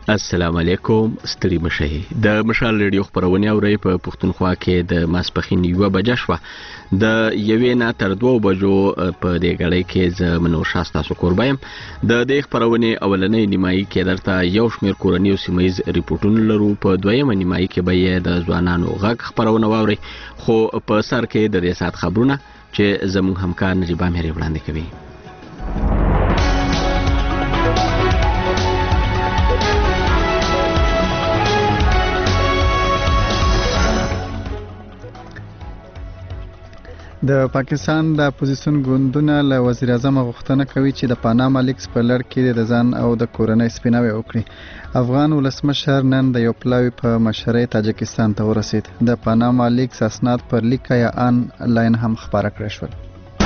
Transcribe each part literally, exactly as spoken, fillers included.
السلام علیکم. ستړي مشهي د مشال ریډیو خبرونه اوري په پښتونخوا کې د ماسپخین یو بجه شو د یوې نه تر دوه بجو په دې غړې کې ز منو شاستا سو قربایم د دې خبرونه اولنې نیمایي کې درته یو شمېر کورنیو سیمایز ریپورتونه لرو. په دویمه نیمایي کې به د ځوانانو غږ خبرونه واوري، خو په سر کې د ریاست خبرونه چې زموږ همکار نجيبه مهري وړاندې کوي. د پاکستان د اپوزیسیون ګوندونه له وزیر اعظم غوښتنه کوي چې د پاناما لیکس په لړ کې د ځان او د کورنۍ سپیناوي وکړي. افغان ولسمشر نن د یو پلاوي په مشرۍ تاجکستان ته ورسید. د پاناما لیکس اسناد پر لیک یا آن لاین هم خبره کړې شول.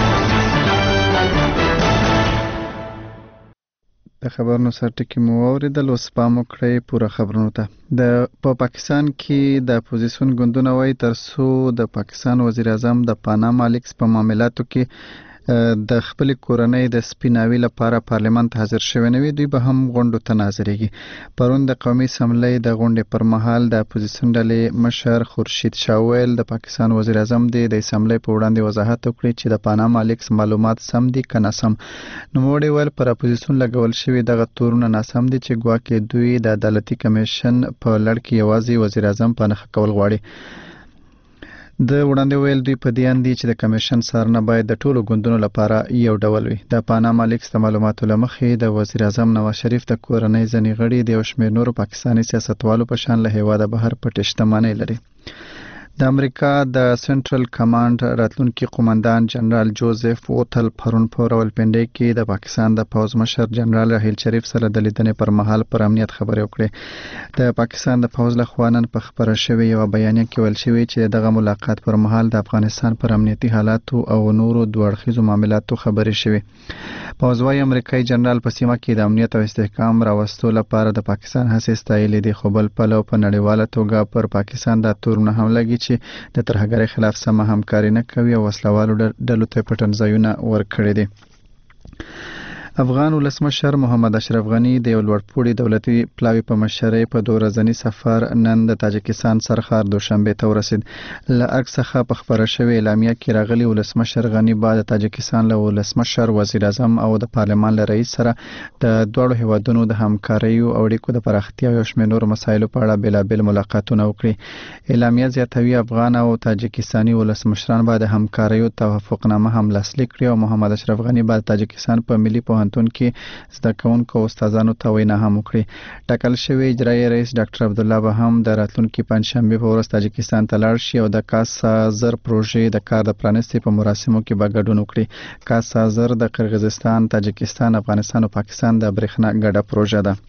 د خبرونو سرټکی مو اوریدل، اوس پام وکړئ پوره خبرونو ته. د په پاکستان کې د اپوزیسیون ګوندونه وایي تر څو د پاکستان وزیر اعظم د پاناما لیکس په معاملاتو کې د خپل کورنۍ د سپیناوي لپاره پارلیمان ته حاضر شوی نه وي، دوی به هم غونډو ته ناظریږي. پرون د قومي اسمبلی د غونډې پر مهال د اپوزیسیون ډلې مشر خورشید شاه ویل د پاکستان وزیر اعظم د اسمبلی په وړاندې وضاحت وکړي چې د پاناما لیکس معلومات سم دي که ناسم. نوموړي ویل پر اپوزیسیون لګول شوي دغه تورونه ناسم دي چې ګواکې دوی د عدالتي کمیشن په لړ کې یوازې وزیر اعظم په نښه کول غواړي. د وړاندې ویل دوی په دې اند دي چې د کمیشن څارنه باید د ټولو ګوندونو لپاره یو ډول وي. د پاناما لیکس د معلوماتو له مخې د وزیر اعظم نواز شریف د کورنۍ ځینې غړي د یو شمېر نورو پاکستاني سیاستوالو په شان له هېواده بهر پټې شتمنۍ لري. د امریکا د سنټرل کمانډ راتلونکي قومندان جنرال جوزف ووتل پرون په راولپنډۍ کې د پاکستان د پوځ مشر جنرال راحیل شریف سره د لیدنې پر مهال پر امنیت خبرې وکړې. د پاکستان د پوځ له خوا نن په خبره شوې یوه بیانیه کې ویل شوي چې دغه ملاقات پر مهال د افغانستان پر امنیتي حالاتو او نورو دوه اړخیزو معاملاتو خبرې شوې. پوځ وايي امریکایي جنرال په سیمه کې د امنیت او استحکام راوستو لپاره د پاکستان هڅې ستایلې دي، خو بل پلو په نړیواله توګه پر پاکستان د تورونه هم لګي چې د ترهګرۍ خلاف سمه همکاري نه کوي او وسلوالو ډلو ته پټنځایونه ورکړي دي. افغان ولسمشر محمد اشرف غنی د یو لوړپوړي دولتي پلاوي په مشرۍ په دوه ورځني سفر نن د تاجکستان سرخار دوشنبه ته ورسید. له ارګ څخه په خبره شوې اعلامیه کې راغلي ولسمشر غنی بعد د تاجکستان له ولسمشر، وزیر اعظم او د پارلمان له رئیس سره د دواړو هیوادونو د همکارۍ او اړیکو د پراختیا او یو شمېر نورو مسایلو په اړه بېلابېل ملاقاتونه وکړي. اعلامیه زیاتوي افغان او تاجکستاني ولسمشران به د همکارۍ او توافقنامه هم لاسلیک کړي او محمد اشرف غنی بعد تاجکستان په ملي پوهنتون کې زده کوونکو او استادانو ته وینا هم وکړي. ټاکل شوی اجرایي رئیس ډاکټر عبدالله به هم د راتلونکي پنجشنبه په ورځ تاجکستان ته لاړ شي او د کاسا زر پروژې د کار د پرانستې په مراسمو کې به ګډون وکړي. کاسا زر د قرغیزستان، تاجکستان، افغانستان او پاکستان د برېښنا ګډه پروژه ده.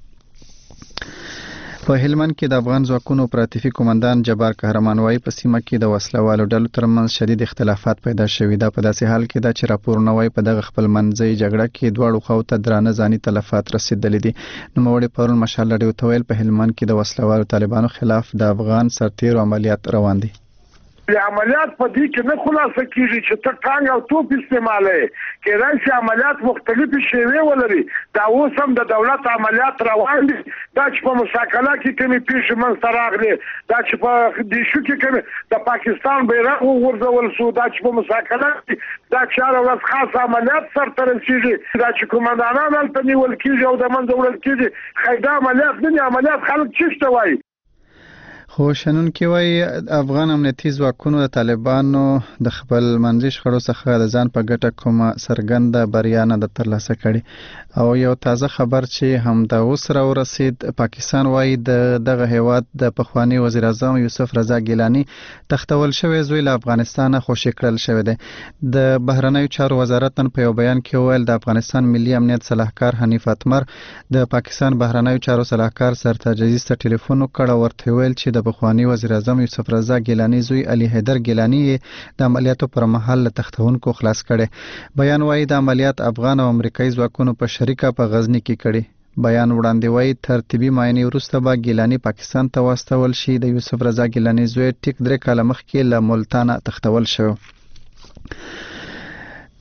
په هلمند کې د افغان ځواکونو اپراتیفي قومندان جبار قهرمان وايي په سیمه کې د وسلوالو ډلو ترمنځ شدید اختلافات پیدا شوي. دا په داسې حال کې ده چې راپورونه وايي په دغه خپلمنځي جګړه کې دواړو خواو ته درانه ځاني تلفات رسېدلي دي. نوموړي پرون مشال راډیو ته ویل په هلمند کې د وسلوالو طالبانو خلاف د افغان سرتیرو عملیات روان دي. عملیات په دې کې نه خلاصه کیږي چې ته ټانګ او توپ استعمالوي، کېدای شي عملیات مختلفې شیوې ولري. دا اوس هم د دولت عملیات روان دي. دا چې په مساکله کې کومې پیښې منځته راغلې، دا چې په دیشو کې کومې د پاکستان بیرغ وغورځول شو، دا چې په مساکله کې دا چې هره ورځ خاص عملیات سرته رسېږي، دا چې قومندانان هلته نیول کېږي او د منځه وړل کېږي. ښایي دا عملیات نه دي. عملیات خلک چیش ته وایي. خو شنونکي وایي افغان امنیتي ځواکونو د طالبانو د خپل منځي شخړو څخه د ځان په ګټه کومه څرګنده بریا نه ده ترلاسه کړې. او یو تازه خبر چې هم د اوس راورسید، پاکستان وایي د دغه هیواد د پخوانی وزیر اعظم یوسف رضا ګیلاني تختول شوی زوی له افغانستانه خوشي کړل شوی دی. د بهرنیو چارو وزارت نن په یو بیان کې وویل د افغانستان ملي امنیت صلاحکار حنیف اتمر د پاکستان بهرنیو چارو صلاحکار سرتاج عزیز ته ټلیفون وکړ او ورته ویل چې د پخوانی وزیر اعظم یوسف رضا ګیلاني زوی علي حیدر ګیلاني د عملیاتو پر مهال له تختونکو خلاص کړي. بیان وایي د عملیات افغان او امریکایي ځواکونو په شریکه په غزني کې کړي. بیان وړاندې وایي ترتیبي معاینې وروسته به ګیلاني پاکستان ته واستول شي. د یوسف رضا ګیلاني زوی ټیک درې کاله مخکې له ملتانه تختول شو.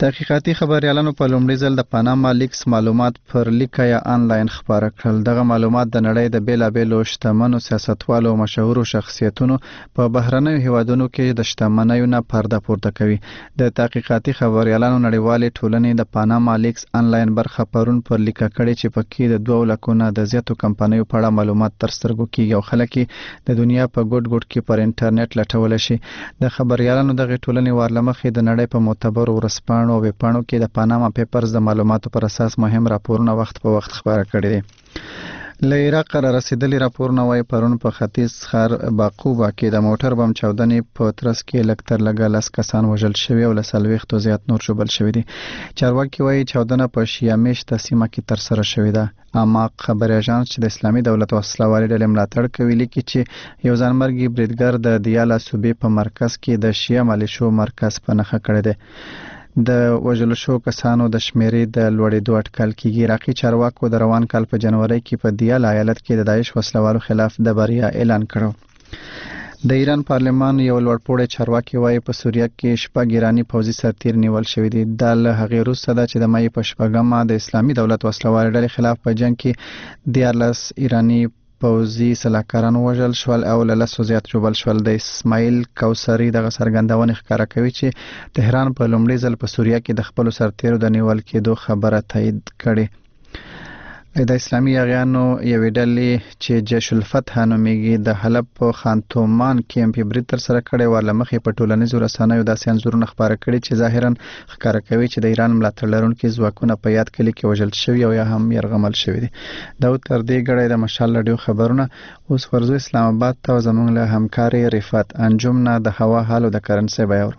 تحقیقاتي خبريالانو په لومړي ځل د پاناما لیکس معلومات پر لیکه یا آنلاین خبره کړل. دغه معلومات د نړۍ د بیلابېلو شتمنو سیاستوالو او مشهورو شخصیتونو په بهرنیو هیوادونو کې د شتمنیو نه پرده پورته کوي. د تحقیقاتي خبريالانو نړیوالې ټولنې د پاناما لیکس آنلاین برخه پرون پر لیکه کړې چې پکې د دوه لکو نه د زیاتو کمپنیو په اړه معلومات تر سترګو کیږي او خلک د دنیا په ګډ ګډ کې پر انټرنیټ لټول شي. د خبريالانو دغه ټولنې ورلمخې د نړۍ په معتبرو ورسپاڼو او ویبپاڼو کې د پاناما پیپرز د معلوماتو پر اساس مهم راپورونه وخت په وخت خبره کړي دي. له عراق را رسیدلي راپورونه وايي پرون په ختیځ ښار باقوبه کې د موټر بم چاودنې په ترڅ کې لږ تر لږه لس کسان وژل شوي او له څلوېښتو زیات نور ژوبل شوي دي. چارواکي وايي چاودنه په شیعه میشته سیمه کې ترسره شوې ده. اماق خبري اژانس چې د اسلامي دولت وسلوالې ډلې ملاتړ کوي لیکي چې یو ځانمرګي بریدګر د دیالا صوبې په مرکز کې د شیعه ملیشو مرکز په نښه کړی دی. د وژل شو کسانو د شمیرې د لوړېدو اټکل کیږي. عراقي چارواکو د روان کال په جنوري کې په دیالا ایالت کې د داعش وسلوالو خلاف د بریا اعلان کړو. د ایران پارلمان یو لوړپوړی چارواکي وايي په سوریه کې شپږ ایرانی پوځي سرتیر نیول شوي دي. دا له هغې وروسته ده چې د مای په شپږمه د اسلامي دولت وسلوالې ډلې خلاف په جنګ کې دیارلس ایرانی پوځي سلاکاران وژل شول او له لسو زیات ژوبل شول. د اسماعیل کوثري دغه څرګندونې ښکاره کوي چې تهران په لومړي ځل په سوریه کې د خپلو سرتیرو د نیول کېدو خبره تایید کړې. د اسلامي یاغیانو یوې ډلې چې جیش الفتح نومیږي د حلب په خانتومان کې هم برید ترسره کړی و. له مخې په ټولنیزو رسنیو داسې انځورونه خپاره کړي چې ظاهرا ښکاره کوي چې د ایران ملاتړ لرونکي ځواکونه په یاد کلي کې وژل شوي او یا هم یرغمل شوي دي. دا تر دې ګړی د مشال رادیو خبرونه. اوس ورځو اسلام آباد ته زموږ له همکاري رفات انجم نه د هوا حال او د کرنسي بیاور.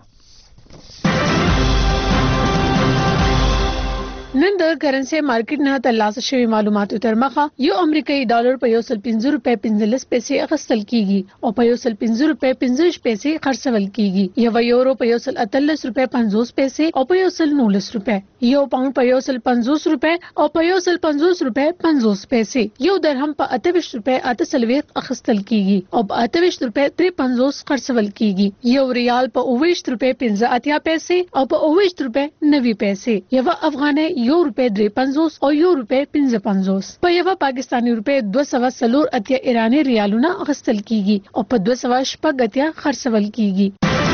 نن د کرنسي مارکیټ نه ترلاسه شوی معلوماتو تر مخه یو امریکایي ډالر په یو سل پنځه روپۍ پنځلس پیسې اخیستل کیږي او په یو سل پنځه روپۍ پنځه پیسې خرڅول کیږي. یو یورو په یو سل اتلس روپۍ پنځوس پیسې او په یو سل نولس روپۍ. یو پاوند په یو سل پنځوس روپۍ او په یو سل پنځوس روپۍ پنځوس پیسې. یو درهم په اتهویشت روپۍ اته څلوېښت اخیستل کیږي او په اتهویشت روپۍ درې پنځوس خرڅول کیږي. یو ریال په اوویشت روپۍ پنځه اتیا پیسې او په اوویشت روپۍ نوي پیسې. یو افغانۍ یو روپۍ درې پنځوس او یو روپۍ پنځه پنځوس. په یو پاکستاني روپۍ دوه سوه څلور اتیا ایراني ریالونه اخیستل کیږي او په دوه سوه شپږ اتیا خرڅول کیږي.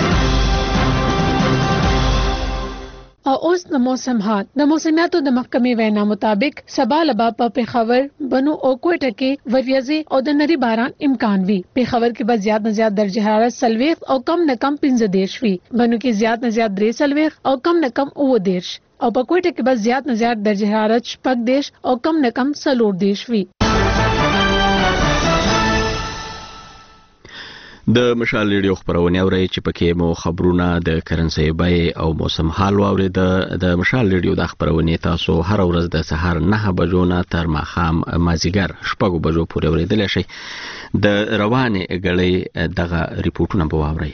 او اوس د موسم حال. د موسمیاتو د محکمې وینا مطابق سبا لبا په پیښور، بنو او کوټه کې وریځې او د نری باران امکان وي. پیښور کې به زیات نه زیات درجه حرارت څلوېښت او کم نه کم پنځه دېرش وي. بنو کې زیات نه زیات درې څلوېښت او کم نه کم اووه دېرش او په کوټه کې به زیات نه زیات درجه حرارت شپږ دېرش او کم نه کم څلور دېرش وي. د مشال ریډیو خبرونه اوري چې پکې مو خبرونه د کرنسي بیې او موسم حال واوري. د مشال ریډیو د خبرونه تاسو هر ورځ د سهار نه بجو نه تر ماښام مازیګر شپږ بجو پورې اوریدل شي. د روانې غړې دغه ریپورتونه به واوري.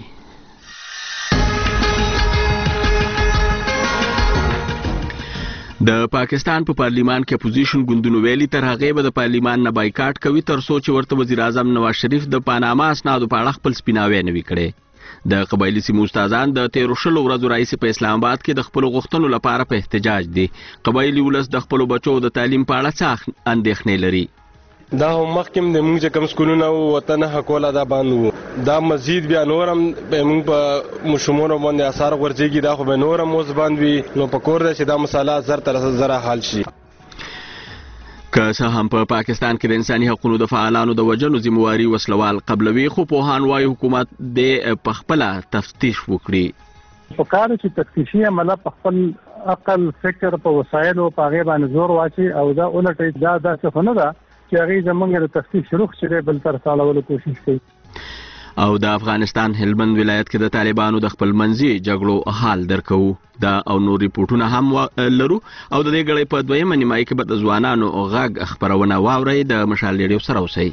د پاکستان په پا پارلیمان کې اپوزیشن ګوندونو ویلي تر هغه به د پارلیمان نه بایکاټ کوي تر څو چې ورته وزیر اعظم نواز شریف د پاناما اسنادو په اړه خپل سپیناوی نه وي کړی. د قبایلی سیمو استادان د تیرو شلو ورځو راهیسې په اسلام آباد کې د خپل غوښتنو لپاره په احتجاج دي. قبایلی ولس د خپل بچو د تعلیم په اړه څه اندېښنې لري. دا مخکم د موږ کم سکولونه او وطن حقوقه دا باندې دا مزید بیا نورم موږ په مشمونو باندې اثر ورځيږي. دا خو به نورم موز باندې نو پکور ده چې دا مسله زر تر زره حل شي. که څه هم په پاکستان کې د انساني حقوقو د فعالانو د وجلو ذمہواری وسلوال قبلوي، خو پوهان وايي حکومت د پخپله تفتیش وکړي. په کار چې تفتیشي عمله په خپل عقل فکر په وسایل او په غیبه نظر واچي او دا اولټي دا داسې نه ده چې هغه زمونږ د تفتیش رخ چې بل تر سالولو کوشش کوي. او د افغانستان هلمند ولایت کې د طالبانو د خپل منځي جګړو حال درکو. دا او نور ریپورتونه هم لرو او د دې غړې په دویمه نیمایي کې به د ځوانانو غږ خبرونه واوري. د مشال ریډیو سره اوسئ.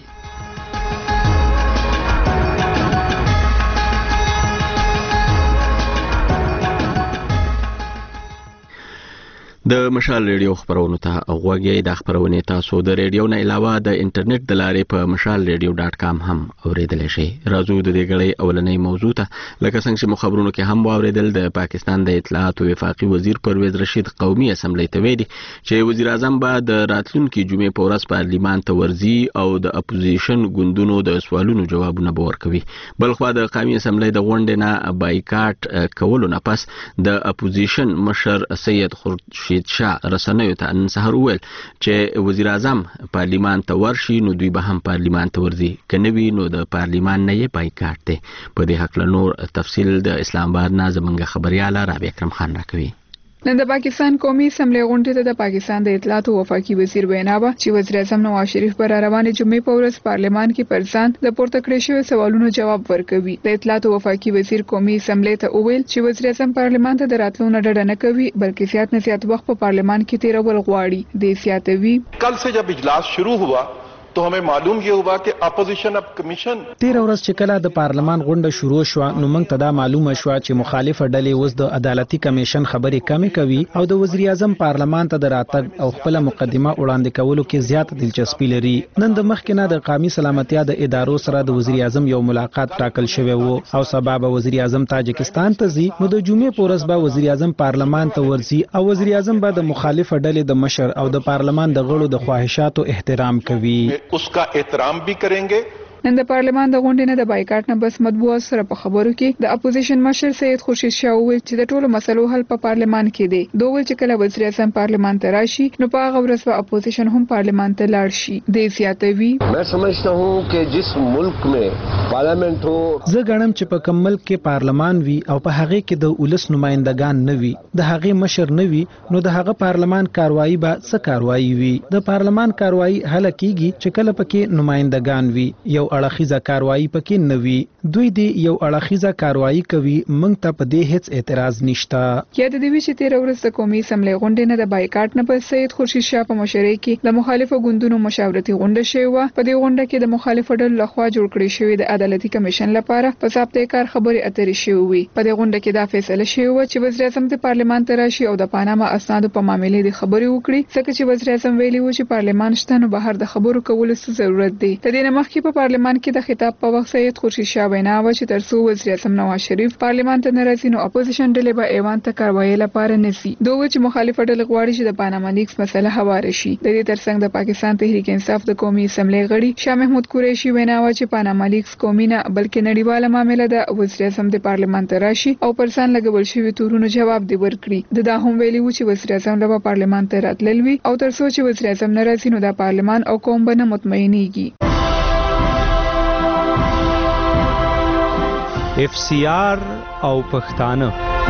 د مشال ریډیو خبرونه ته اوغوږی د خبرونه تاسو د ریډیو نه علاوه د انټرنیټ د لارې په مشال ریډیو ډاټ کام هم اوریدلی شئ. راځو د دې غړې اولنۍ موضوع ته. لکه څنګه چې مو خبرونو کې هم واوریدل، د پاکستان د اطلاعات او وفاقي وزیر پرویز رشید قومي اسمبلی ته ویلي چې وزیر اعظم به د راتلونکي جمعې په ورځ پارلیمان ته ورځي او د اپوزیشن ګوندونو د سوالونو جوابونه به ورکوي. بلخوا د قومي اسمبلی د غونډې نه بایکاټ کولو نه پس د اپوزیشن مشر سید خورشید شاه رسنیو ته نن سهار وویل چې وزیر اعظم پارلیمان ته ورشي نو دوی به هم پارلیمان ته ورځي، که نه وي نو د پارلیمان نه یې بایکاټ دی. په دې هکله نور تفصیل د اسلام آباد نه زموږ خبرياله رابعه اکرم خان راکوي. نن د پاکستان قومي اسمبلی غونډې ته د پاکستان د اطلاعات او وفاقي وزیر ویناوه چې وزیر اعظم نواز شریف پر روانې جمعې په ورځ پارلیمان کې پر ځان د پورته کړې شوی سوالونو جواب ورکوي. د اطلاعات او وفاقي وزیر قومي اسمبلی ته وویل چې وزیر اعظم پارلیمان ته د راتلو نه ډډه نه کوي بلکې زیات نه زیات وخت په پارلیمان کې تیرول غواړي. د زیاتوي کل سے جب اجلاس شروع ہوا تو ہمیں معلوم یہ ہوا کہ اپوزیشن اب کمیشن تیر ورځ چې کله د پارلمان غونډه شروع شو نو موږ ته دا معلومه شو چې مخالفه ډلې اوس د عدالتي کمیشن خبرې کمې کوي او د وزیر اعظم پارلمان ته د راتګ او خپل مقدمه وړاندې کولو کې زیات دلچسپي لري. نن د مخکې نه د قومي سلامتیا د ادارو سره د وزیر اعظم یو ملاقات ټاکل شوی وو او سبب وزیر اعظم تاجکستان ته ځي نو د جمعې په ورځ به وزیر اعظم پارلمان ته ورځي او وزیر اعظم به د مخالفه ډلې د مشر او د پارلمان د غړو د خواهشاتو احترام کوي. اس کا احترام بھی کریں گے. نن د پارلمان د غونډې نه د بایکاټ نه بس مطبوعات سره په خبرو کې د اپوزیشن مشر سید خورشید شاه وویل چې د ټولو مسلو حل په پارلمان کې دی. دوی ویل چې کله وزیر اعظم پارلمان ته راشي نو په هغه ورځ به اپوزیشن هم پارلمان ته لاړ شي. د زیاتوي मैं समझता हूं कि जिस मुल्क में पार्लियामेंट हो زه غواړم چې په کوم ملک کې پارلمان وي او په هغه کې د ولس نمائندگان نه وي، د هغه مشر نه وي، نو د هغه پارلمان کاروایی به څه کاروایی وي. د پارلمان کاروایی هله کیږي چې کله پکې نمائندگان وي، یو اړخیزه کاروایی پکې نه وي. دوی دی یو اړخیزه کاروایی کوي، موږ ته په دې هیڅ اعتراض نشته. یا د دې چې تیر ورځ د قومي اسمبلی غونډې نه د بایکاټ نه په سید خورشید شاه په مشرۍ کې د مخالفو ګوندونو مشاورتي غونډه شوې وه. په دې غونډه کې د مخالفو ډلو لخوا جوړ کړی شوی د عدالتي کمیشن لپاره په ضابطه کار خبرې اترې شوې وي. په دې غونډه کې دا فیصله شوې وه چې وزیر اعظم د پارلمان ته راشي او د پاناما اسنادو په معاملې د خبرې وکړي، ځکه چې وزیر اعظم ویلي و چې پارلمان شته نو بهر د خبرو کولو څه ضرورت دی. د دې نه مخکې په پارلمان کې د خطاب په وخت سید خورشید شاه وینا و چې ترڅو وزیر اعظم نواز شریف پارلمان ته نه راځي نو اپوزیشن ډلې به ایوان ته کاروایی لپاره نسی. دوی چې مخالفه ډلې غواړي چې د پاناما لیکس مسله هواره شي. د دې ترڅنګ د پاکستان تحریک انصاف د قومي اسمبلی غړي شاه محمود قریشي وینا و چې پاناما لیکس قومي نه بلکې نړیواله معامله ده. وزیر اعظم د پارلمان ته راشي او پرسان لګول شوی تورونو جواب دی ورکړي. د دا هم ویلي و چې وزیر اعظم له پارلمان ته راتلل وي او ترڅو چې وزیر اعظم نه راځي نو د پارلمان او قوم به نه مطمئنيږي. اف سی آر او پښتانه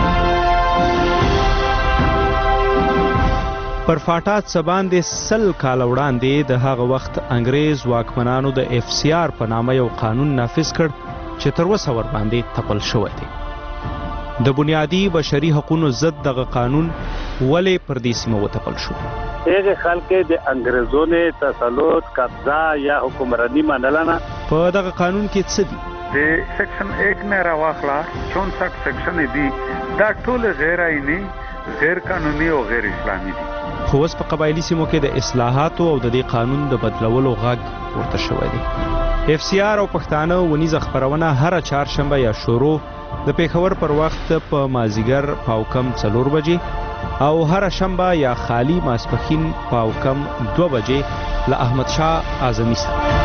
پر فاټات سباندې سل کال وړاندې د هغه وخت انګريز واکمنانو د اف سی آر په نامه یو قانون نافذ کړ چې تر اوسه ور باندې تپل شوی دی. د بنیادی بشري حقوقو ضد دغه قانون ولې پر دې سیمه وتپل شو؟ هغه خلک د انګريزو نه تسلط قبضه یا حکمرانی منلنه. په دغه قانون کې څه دي؟ د سیکشن ایک نه راوخلا چونسٹھ سیکشن دی دا ټول غیر آئینی، غیر قانوني او غیر اسلامي دي. خو اوس په قبایلی سیمو کې د اصلاحاتو او د دې قانون د بدلولو غږ ورته شوی دی. اف سی آر او پښتانه ونیزه خبرونه هر چهارشنبه یا شروع د پیښور پر وخت په مازیګر پاوکم څلور بجې او هر شنبه یا خالی ماسپخین پاوکم دو بجې له احمد شاه اعظمي سره.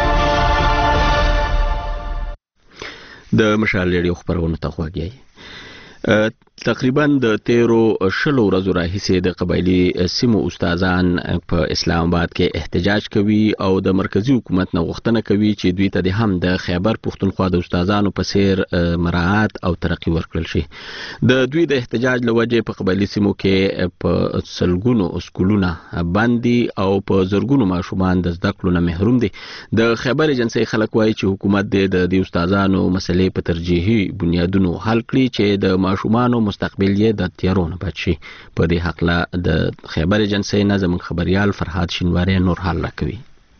د مشال ریډیو خبرونه ته غوږی. تقریبا د تیرو شلو ورځو راهیسې د قبایلی سیمو استادان په اسلام آباد کې احتجاج کوي او د مرکزی حکومت نه غوښتنه کوي چې دوی ته هم د خیبر پښتونخوا د استادانو په څیر مراعات او ترقی ورکړل شي. د دوی د احتجاج لوجه په قبایلی سیمو کې په سلګونو اسکولونه باندې او په زرګونو ماشومان د زده کړو نه محروم دي. د خیبر ایجنسی خلک وایي چې حکومت د دې استادانو مسلې په ترجیحي بنیادونو حل کړي چې د ماشومانو مستقبل یې د تیارونو بچ شي. په دې حق له د خیبر ایجنسی نه زموږ خبريال فرهاد شینواری نور حال راکوي.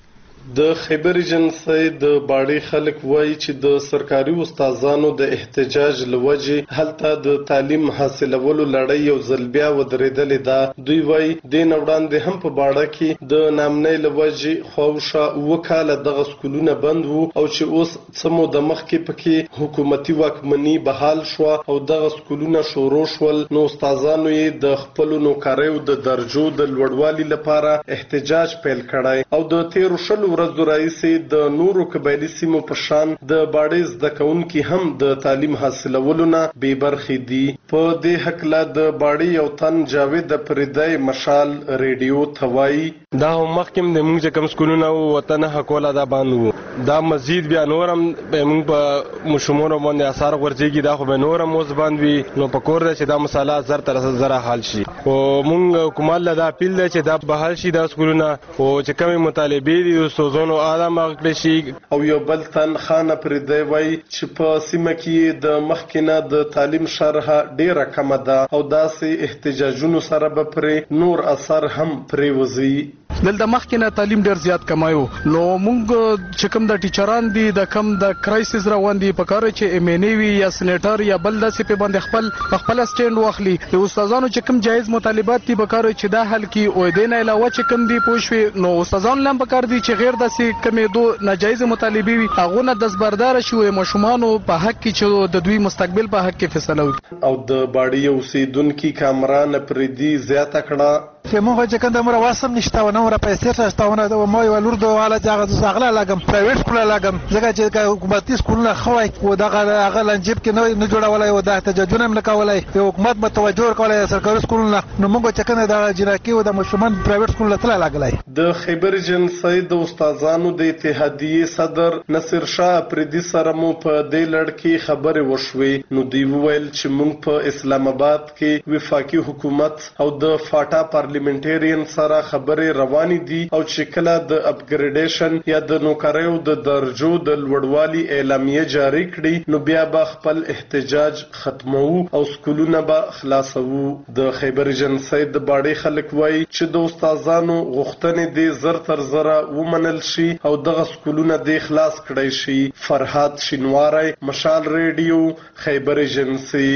د خیبر ایجنسی د باړې خلک وایي چې د سرکاري استادانو د احتجاج لوجې هلته د تعلیم حاصلولو لړۍ یو ځل بیا ودرېدلې ده. دوی وایي دې نه وړاندې هم په باړه کې د نامنۍ لوجې خواوشا اووه کاله دغه سکولونه بند وو او چې اوس څه موده مخکې پکې حکومتي واکمني بحال شوه او دغه سکولونه شروع شول، نو استادانو یې د خپلو نوکریو د درجو د لوړوالي لپاره احتجاج پیل کړی او د تیرو شلو ورځو راهیسې د نورو قبایلي سیمو په شان د باړې زده کوونکي هم د تعلیم حاصلولو نه بې برخې دي. په دې هکله د باړې یو تن جاوید فریدی مشال ریډیو ته وایي دا هم مخکې د موږ چې کوم سکولونه وو وطن حقوله دا بند وو، دا مزید بیا نور هم موږ په مشمونو باندې اثار غورځېږي، دا خو به نور هم اوس بند وي. نو په کور دی چې دا مسله زر تر زره حل شي. خو موږ حکومت له دا اپیل دی چې دا بحال شي دا سکولونه، خو چې کومې مطالبې دي استادانو آدم اغکړی شي. او یو بل تن خان پردی وایي چې په سیمه کې د مخکې نه د تعلیم شرحه ډیره کمه ده او داسې احتجاجونو سره به پرې نور اثر هم پرېوځي. دلته مخکې نه تعلیم ډېر زیات کمایو، نو موږ چې کوم د ټیچران دي د کم د کرایسس روان دي په کار چې ایم ان ای وي یا سینیټر یا بل داسې په باندې خپل خپل سټینډ واخلي. د استادانو چې کوم جایز مطالبات دي په کار چې دا حل کی او دې نه علاوه چې کوم دی پوښوي، نو استادانو لم په کار دي چې غیر داسې کمې دو ناجایز مطالبې وي هغه نه دستبردار شي او مشمانو په حق کې چې د دوی مستقبل په حق کې فیصله وکړي. او د باړې اوسیدونکي کامران پردي زیاته کړه چې موږ چې کنده مر واسم نشته و نه ور پیسې راستاونه د مو یو لور د والا ځای د ساغله لګم پرایویټ سکول لګم ځکه چې حکومتي سکولونه خوای او دغه هغه لنجب کې نه نه جوړولای او د احتجاجونه هم نکولای، حکومت متوجه کولای سرکاري سکولونه، نو موږ چې کنده د جناکی او د مشمن پرایویټ سکول ته لګلای. د خیبر ایجنسی د استادانو د اتحادیې صدر نصر شاه پردي سره مو په دې لړ کې خبرې وشوې، نو دوی وویل چې موږ په اسلام آباد کې وفاقي حکومت او د فاټا پارلیمنټریان سره خبرې روانې دي او چې کله د اپګریډیشن یا د نوکریو د درجو د لوړوالي اعلامیه جاری کړي نو بیا به خپل احتجاج ختمو او سکولونه به خلاصو. د خیبر ایجنسی د باړې خلک وایي چې د استادانو غوښتنې دې زر تر زره ومنل شي او دغه سکولونه دې خلاص کړی شي. فرهاد شینواری، مشال ریډیو، خیبر ایجنسی.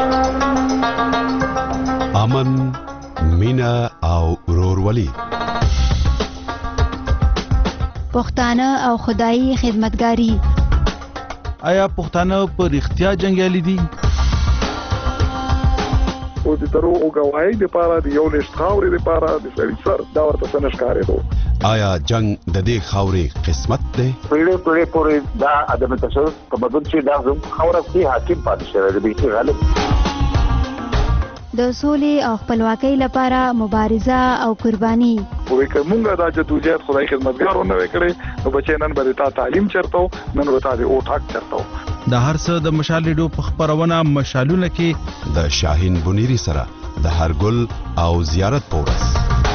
امن، مینا او ورورولي، پښتانه او خدایي خدمتګاری. آیا پښتانه په رښتیا جنگیالي دي؟ او د دروغ غواړي د پاره د یو لښت خاورې د پاره د سړي سر دا ورته څنګه ښکارېدو. آیا جنگ د دې خاورې قسمت دی؟ پیړې پیړې پورې دا ادم تاسو تمدن چې دا زم خاوره کې حاکم پاتې شوی دی به غالب. د سولې او خپلواکۍ لپاره مبارزه او قرباني. وې کومه دا جدوجہد خدای خدمتګارونه وکړي نو بچی نن به تا تعلیم چرته نن به تا او ټاک چرته. د هر څه د مشال ریډیو په خبرونه مشالونه کې د شاهین بنيري سره د هرګل او زیارت پورس.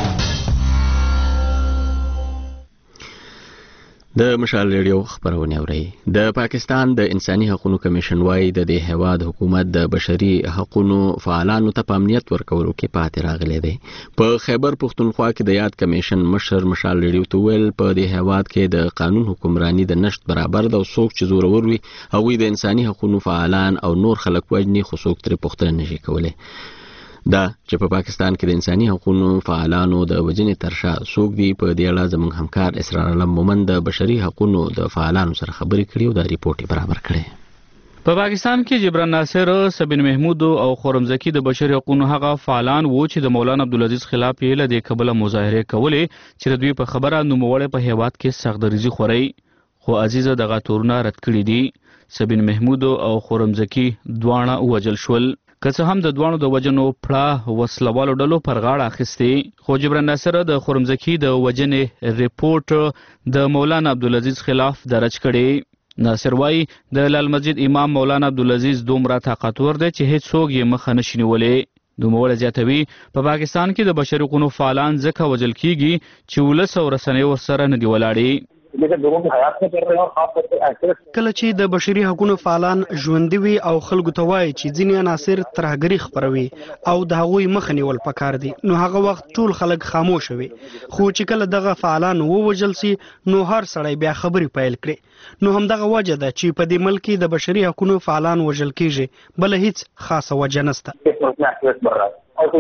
د مشال ریډیو خبرونه اوري. د پاکستان د انساني حقوقو کمیشن وايي د دې هواد حکومت د بشري حقوقو فعالانو ته پامنیت ورکولو کې پاتې راغلی دی. په خیبر پښتونخوا کې د یاد کمیشن مشر مشال ریډیو ته ویل په دې هواد کې د قانون حکمرانی د نشټ برابر د څوک چې زورور وي هغوی د انساني حقوقو فعالان او نور خلک وجني خو څوک ترې پوښتنه نشي کولای. دا چې په پاکستان کې د انساني حقوقو فعالانو د وجنې ترشا څوک دی په دې اړه زموږ همکار اسرار علم مومند د بشري حقوقو د فعالانو سره خبرې کړې او دا ریپورت برابر کړی. په پاکستان کې جبران ناصر، سبین محمود او خورمزکی د بشري حقوقو هغه فعالان وو چې د مولانا عبدالعزیز خلاف یې له دې قبله مظاهره کولې چې دوی په خبره نوموړی په هیواد کې سخت دریزي خوري، خو عزیزه دغه تورونه رد کړي دي. سبین محمود او خورمزکی دواړه وجل شول، که څه هم د دوانو د وجنو پړه وسلوالو ډلو پر غاړه اخیستې، خو جبران ناصر د خورمزکی د وجنې ریپورت د مولانا عبدالعزیز خلاف درج کړي. ناصر وای د لال مسجد امام مولانا عبدالعزیز دومره طاقتور دی چې هیڅ څوک یې مخه نشي نیولی. دومره زیاتوي په پاکستان کې د بشري حقوقو فعالان ځکه وجل کیږي چې ولس او رسنۍ ورسره نه دی ولاړې. लेकिन लोगों की हयात में कर रहे हैं और खास तौर पर एक्टिविस्ट کله چې د بشري حقوقو فعالان ژوندي وي او خلکو ته وایي چې ځینې عناصر ترهګري خپروي او د هغوی مخه نیول پکار دي نو هغه وخت ټول خلک خاموش وي خو چې کله دغه فعالان ووژل سي نو هر سړی بیا خبرې پیل کړي نو همدغه وجه ده چې په دې ملک کې د بشري حقوقو فعالان وژل کیږي بل هیڅ خاصه وجه نشته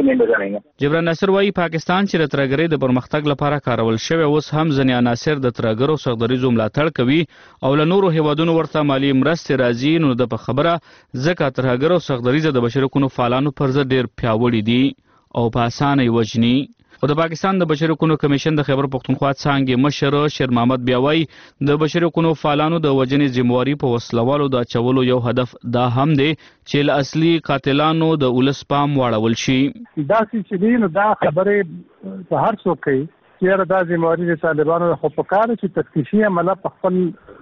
جبران ناصر وايي پاکستان چې د ترهګرۍ د پرمختګ لپاره کارول شوی اوس هم ځینې عناصر د ترهګرو سخت ملاتړ کوي او له نورو هیوادونو ورته مالی مرستې راځي نو د په خبره ځکه ترهګرو سخت د بشري حقوقو فعالانو پر ضد ډېر پیاوړي دي او په اسانه یې وژني خو د پاکستان د بشري حقوقو کمیشن د خیبر پښتونخوا څانګې مشر شیر محمد بیا وایي د بشري حقوقو فعالانو د وژنې ذمہواري په وسلوالو د اچولو یو هدف دا هم دی چې له اصلي قاتلانو د ولس پام واړول شي دا چې دی نو دا خبرې په هر څوک کوي چې دا ذمہواري د طالبانو خو په کار چې تفتیشي عمله په خپل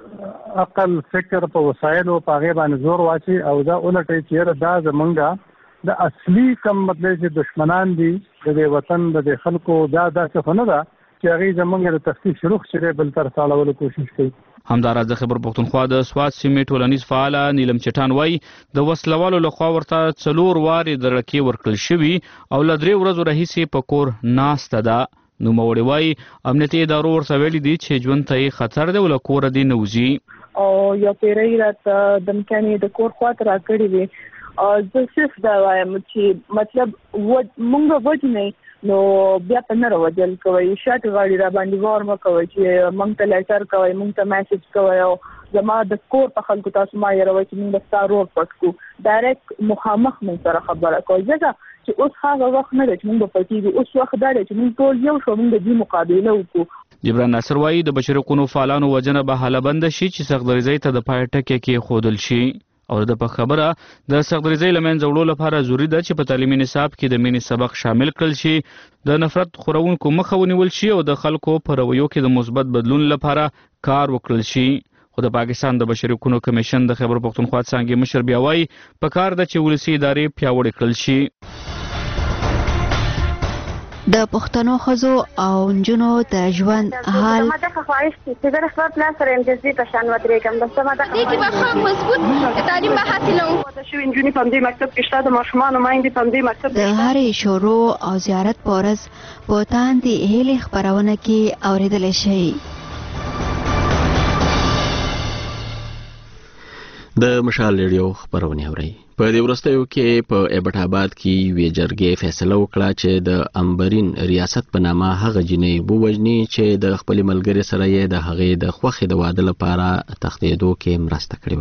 عقل فکر په وسایلو په هغه باندې زور واچي او دا ولټي چې دا زمونږه د اصلي کم مطلب چې دشمنان دي د وطن د خلکو دا داسې خونه ده چې هغه زمونږ د تفتیش شروع شې بل تر سالولو کوشش کوي همداراز د خیبر پښتونخوا د سواد سیمې ټولنیز فعال نیلم چټان وایي د وسلوالو لخوا ورته څلور وارې د رکې ورکړل شوي او له درې ورځو راهیسې په کور ناسته ده نوموړی وایي امنیتي ادارو ورته ویلي دي چې ژوند ته یې خطر دی او له کوره دې نه وځي او یو پیرۍ راته دمکانې د کور خواته راکړې وې زه صرف دا وایم چې مطلب مونږ وژنې نو بیا په نه راوجل کوئ شاته غاړي را باندې وار مه کوئ چې مونږ ته لیټر کوئ مونږ ته میسج کوئ او زما د کور په خلکو تاسو ما یې راوئ چې مونږ د ستا رور پټ کړو ډایرکټ مخامخ مونږ سره خبره کوئ ځکه چې اوس هغه وخت نه دی چې مونږ به پټېږو اوس وخت دا دی چې مونږ ټول یو شو مونږ د دې مقابله وکړو جبران ناصر وايي د بشري حقوقو فعالانو وژنه به حاله بند شي چې سختدریزۍ ته د پای ټکی کېښودل شي او د په خبره د سختدریزۍ له منځه وړلو لپاره ضروري ده چې په تعلیمي نصاب کې د مینې سبق شامل کړل شي د نفرت خورونکو مخه ونیول شي او د خلکو په رویو کې د مثبت بدلون لپاره کار وکړل شي خو د پاکستان د بشري حقوقو کمیشن د خیبر پښتونخوا څانګې مشر بیا وایي په کار ده چې ولسي ادارې پیاوړې کړل شي د پښتنو ښځو او نجونو د ژوند حال ما ته خواهش چې د خپل پلان سره امتیازي په شان ودرېږم د سما د دې کې به ښه مضبوط تعلیم به حاصلوم د شوي نجونې په دې مکتب کې شته د ماشومانو مایندې په دې مکتب د هرې شروع او زیارت پورز په تاندې هیلې خبرونه کې اوریدل شي د مشال ریډیو خبرونه اوري په دې ورستیو کې په ایبټ آباد کې وی جرګې فیصله وکړه چې د امبرین ریاست په نامه هغه جنې بووجني چې د خپل ملګری سره یې د هغې د خوخې د واده لپاره تختیدو کې مرسته کړې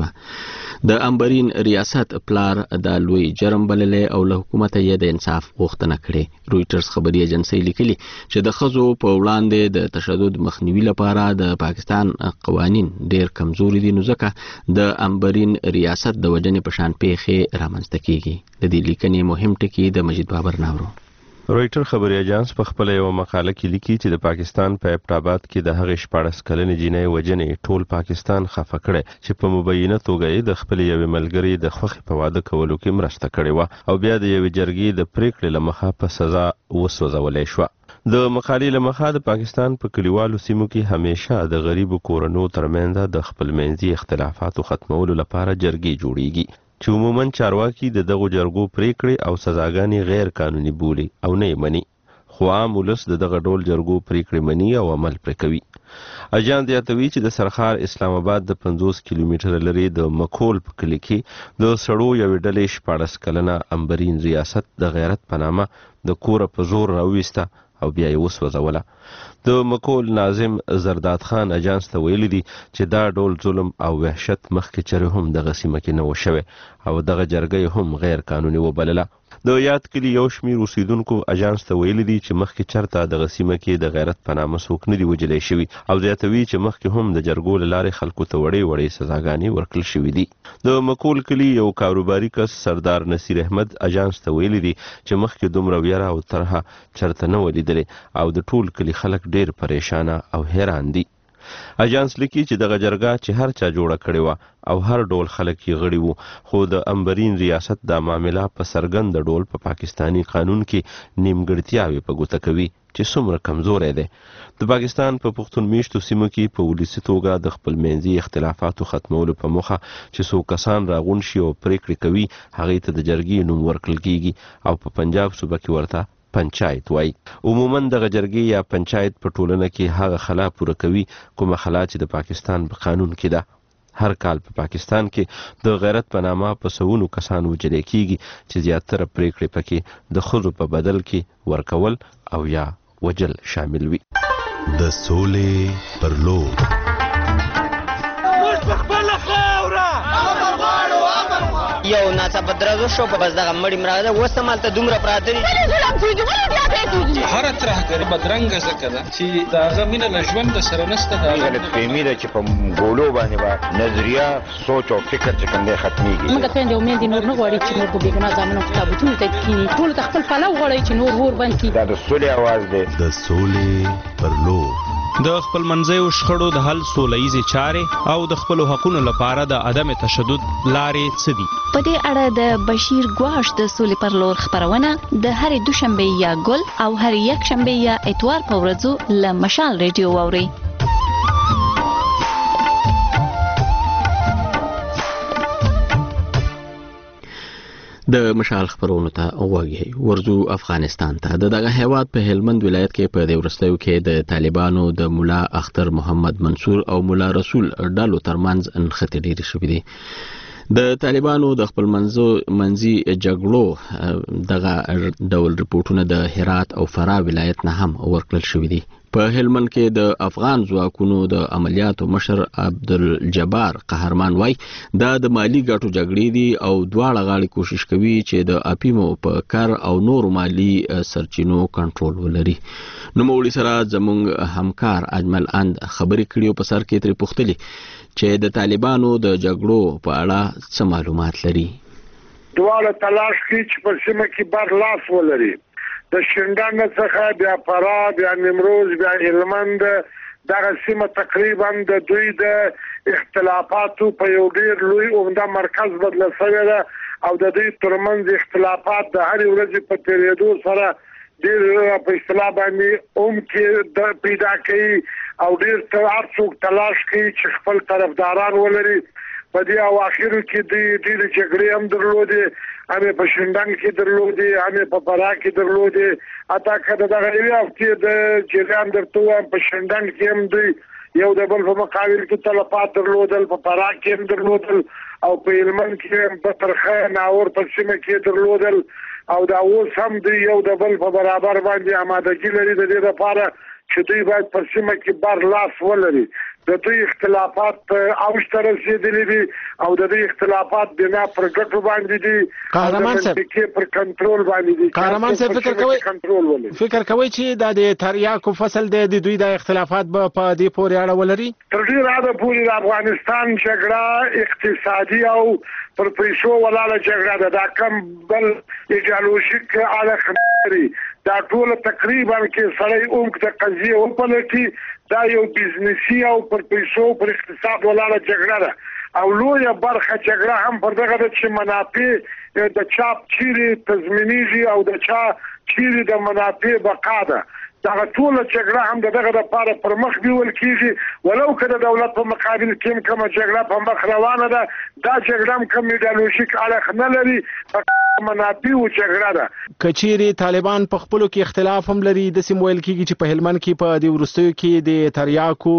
و د امبرین ریاست پلار د لوی جرم بللې او له حکومت یې د انصاف غوښتنه کړې رويټرز خبري ایجنسی لیکلي چې د خزو په وړاندې د تشدد مخنیوي لپاره د پاکستان قوانین ډېر کمزوري دي نو ځکه د امبرین ریاست د وجنې په شان پیښې رامنځته کیږي د دې لیکنې مهم ټکی د مجید بابر ناورو رويټر خبري اژانس په خپل یو مقاله کې لیکي چې د پاکستان په ایبټ آباد کې د هغې شپاړس کلنې جینۍ وجنې ټول پاکستان خفه کړي چې په مبینه توګه د خپل یو ملګری د خوخي په واده کولو کې مرسته کړې و او بیا د یو جرګې د پریکړې لمخه په سزا وسوځولې شو د مقالې لمخه د پاکستان په کلیوالو سیمو کې همیشه د غریبو کورنو ترمنځ د خپلمنځي اختلافاتو ختمولو لپاره جرګې جوړیږي چې عموماً چارواکي د دغو جرګو پریکړې او سزاګانې غیر قانوني بولي او نه یې مني خو عام ولس د دغه ډول جرګو پریکړې مني او عمل پرې کوي اجان زیاتوي چې د سرخار اسلام آباد د پنځوس کیلومتره لري د مکول په کلی کې د سړو یوې ډلې شپاړس کلنه امبرین ریاست د غیرت په نامه د کوره په زور راوویسته او بیا یې وسوځوله د مکول ناظم زرداد خان اجانس ته ویلي دي چې دا ډول ظلم او وحشت مخکې چرې هم دغه سیمه کې نه و شوی او دغه جرګه هم غیر قانوني وبلله د یاد کلی یو شمیر اوسیدونکو اجانس ته ویلي دي چې مخکې چرته دغه سیمه کې د غیرت په نامه څوک نه دي وجلی شوي او زیاتوي چې مخکې هم د جرګو له لارې خلکو ته وړې وړې سزاګانې ورکړل شوي دي د مکول کلي یو کاروباري کس سردار نصیر احمد اجانس ته ویلي دي چې مخکې دومره ویره او طرحه چرته نه و لیدلې او د ټول کلي خلک ډیر پریشانه او حیران دي اجانس لیکي چې دغه جرګه چې هر چا جوړه کړې وه او هر ډول خلک یې غړي وو خو د امبرین ریاست دا معامله په څرګند ډول په پاکستاني قانون کې نیمګړتیاوې په ګوته کوي چې څومره کمزوري دی. د پاکستان په پښتون میشتو سیمو کې په ولسي توګه د خپل منځي اختلافاتو ختمولو په موخه چې څو کسان راغون شي او پریکړې کوي هغې ته د جرګې نوم ورکړل کیږي او په پنجاب صوبه کې ورته پنچایت وای. عموما دغه جرګې یا پنچایت په ټولنه کې هغه خلا پوره کوي کومه خلا چې د پاکستان په قانون کې ده. هر کال په پاکستان کې د غیرت په نامه په سوونو کسان وجل کیږي چې زیاتره پریکړې پکې د خلکو په بدل کې ورکول او یا وجل شامل وي. د سولې پر لور یو ناڅاپه درزو شو په بس دغه مړی مراده اوس هم هلته دومره پراته دي. هره ترهګري بدرنګه ځکه ده چې د هغه مینه له ژونده سره نشته. دا غلطفهمي ده چې په ګولو باندې به نظریه سوچ او فکر چې کوم دی ختمېږي. موږ خویندې او میندې نور نه غواړي چې نور په بېګناه زامنو کتابتونو ته کښېني. ټولو ته خپل پلو غواړي چې نور اور بند کړي. دا د سولې اواز دی. د سولې پر لور د خپل منځیو شخړو د حل سوله ییزې چارې او د خپلو حقونو لپاره د عدم تشدد لارې څه دي؟ په دې اړه د بشیر ګواش د سولې پر لور خپرونه د هرې دوشنبې یا ګل او هرې یکشنبې یا اتوار په ورځو له مشال ریډیو واورئ. د مشال خبرونو ته وګورئ. ورزو افغانستان ته. د دغه هیواد په هلمند ولایت کې په دې ورستیو کې د طالبانو د مولا اختر محمد منصور او مولا رسول ډلو ترمنځ انخته ډیرې شوې دي. د طالبانو د خپل منځي جګړو دغه ډول رپورټونه د هرات او فراه ولایت نه هم ورکړل شوې دي. په هلمند کې د افغان ځواکونو د عملیاتو مشر عبدالجبار قهرمان وای دا د مالی ګټو جګړې دي او دواړه غاړي کوشش کوي چې د اپیمو په کار او نور مالی سرچینو کنټرول ولري. نو مولوی سره زموږ همکار اجمل اند خبرې کړي په سر کې ترې پوښتلي چې د طالبانو د جګړو په اړه څه معلومات لري. دواړه تلاش کوي چې په سیمه کې بر لاس ولري. د شینډان څخه بیا فراه بیا نیمروز بیا هلمند دغه سیمه تقریبا د دوی د اختلافاتو په یو ډیر لوی عمده مرکز بدل شوی ده او د دوی ترمنځ اختلافات د هر ورځې په تیریدو سره ډیر په اصطلاح باندې اوم کې د پیدا کوي او ډیر هر څوک تلاش کوي چې خپل طرفداران ولري. په دې اواخرو کې د ډېرې جګړې هم درلودې، همې په شینډنګ کې درلودې، همې په فراه کې درلودې. حتی که د دغه یوې هفتې د جریان درته ووایم په شینډنګ کې هم دوی یو د بل په مقابل کې تلفات درلودل، په فراه کې هم درلودل او په هلمند کې هم په ترخه ناور په سیمه کې درلودل او دا اوس هم دوی یو د بل په برابر باندې امادګي لري د دې لپاره چې دوی باید په سیمه کې بر لاس ولري. د دوی اختلافات اوج ته رسېدلي دي او د دوی اختلافات بنا پر ګټو باندې دي، قهرمان صاحب کې پر کنټرول باندې دي. قهرمان صاحب فکر کوي کنټرول ولري فکر کوي چې دا د تریاکو فصل دی د دوی د اختلافات په دې پورې اړه ولري. تر ډیره حده پورې د افغانستان جګړه اقتصادي او پر پیسو ولاړه جګړه ده. دا کم بل ایډیالوژیک اړخ لري. دا ټول تقریبا کې سړی اوږد د قضیې وپلټي دا یو بزنسي او پر پیسو پر اقتصاد ولاړه جګړه ده او لویه برخه جګړه هم پر دغه ده چې منافع د چا چیرې تضمینیږي او د چا چیرې د منافع بقا ده. دغه ټوله جګړه هم دغه لپاره پر مخ بیول کیږي ولو که د دولت په مقابل کې کومه جګړه په مخ روانه ده. دا جګړه هم کوم ایډیالوژیک اړخ نه لري، منافع او جګړه ده. کچيري طالبان په خپلو کې اختلاف هم لري. د سیم ویل کیږي چې په هلمند کې په دې ورستیو کې د تریاکو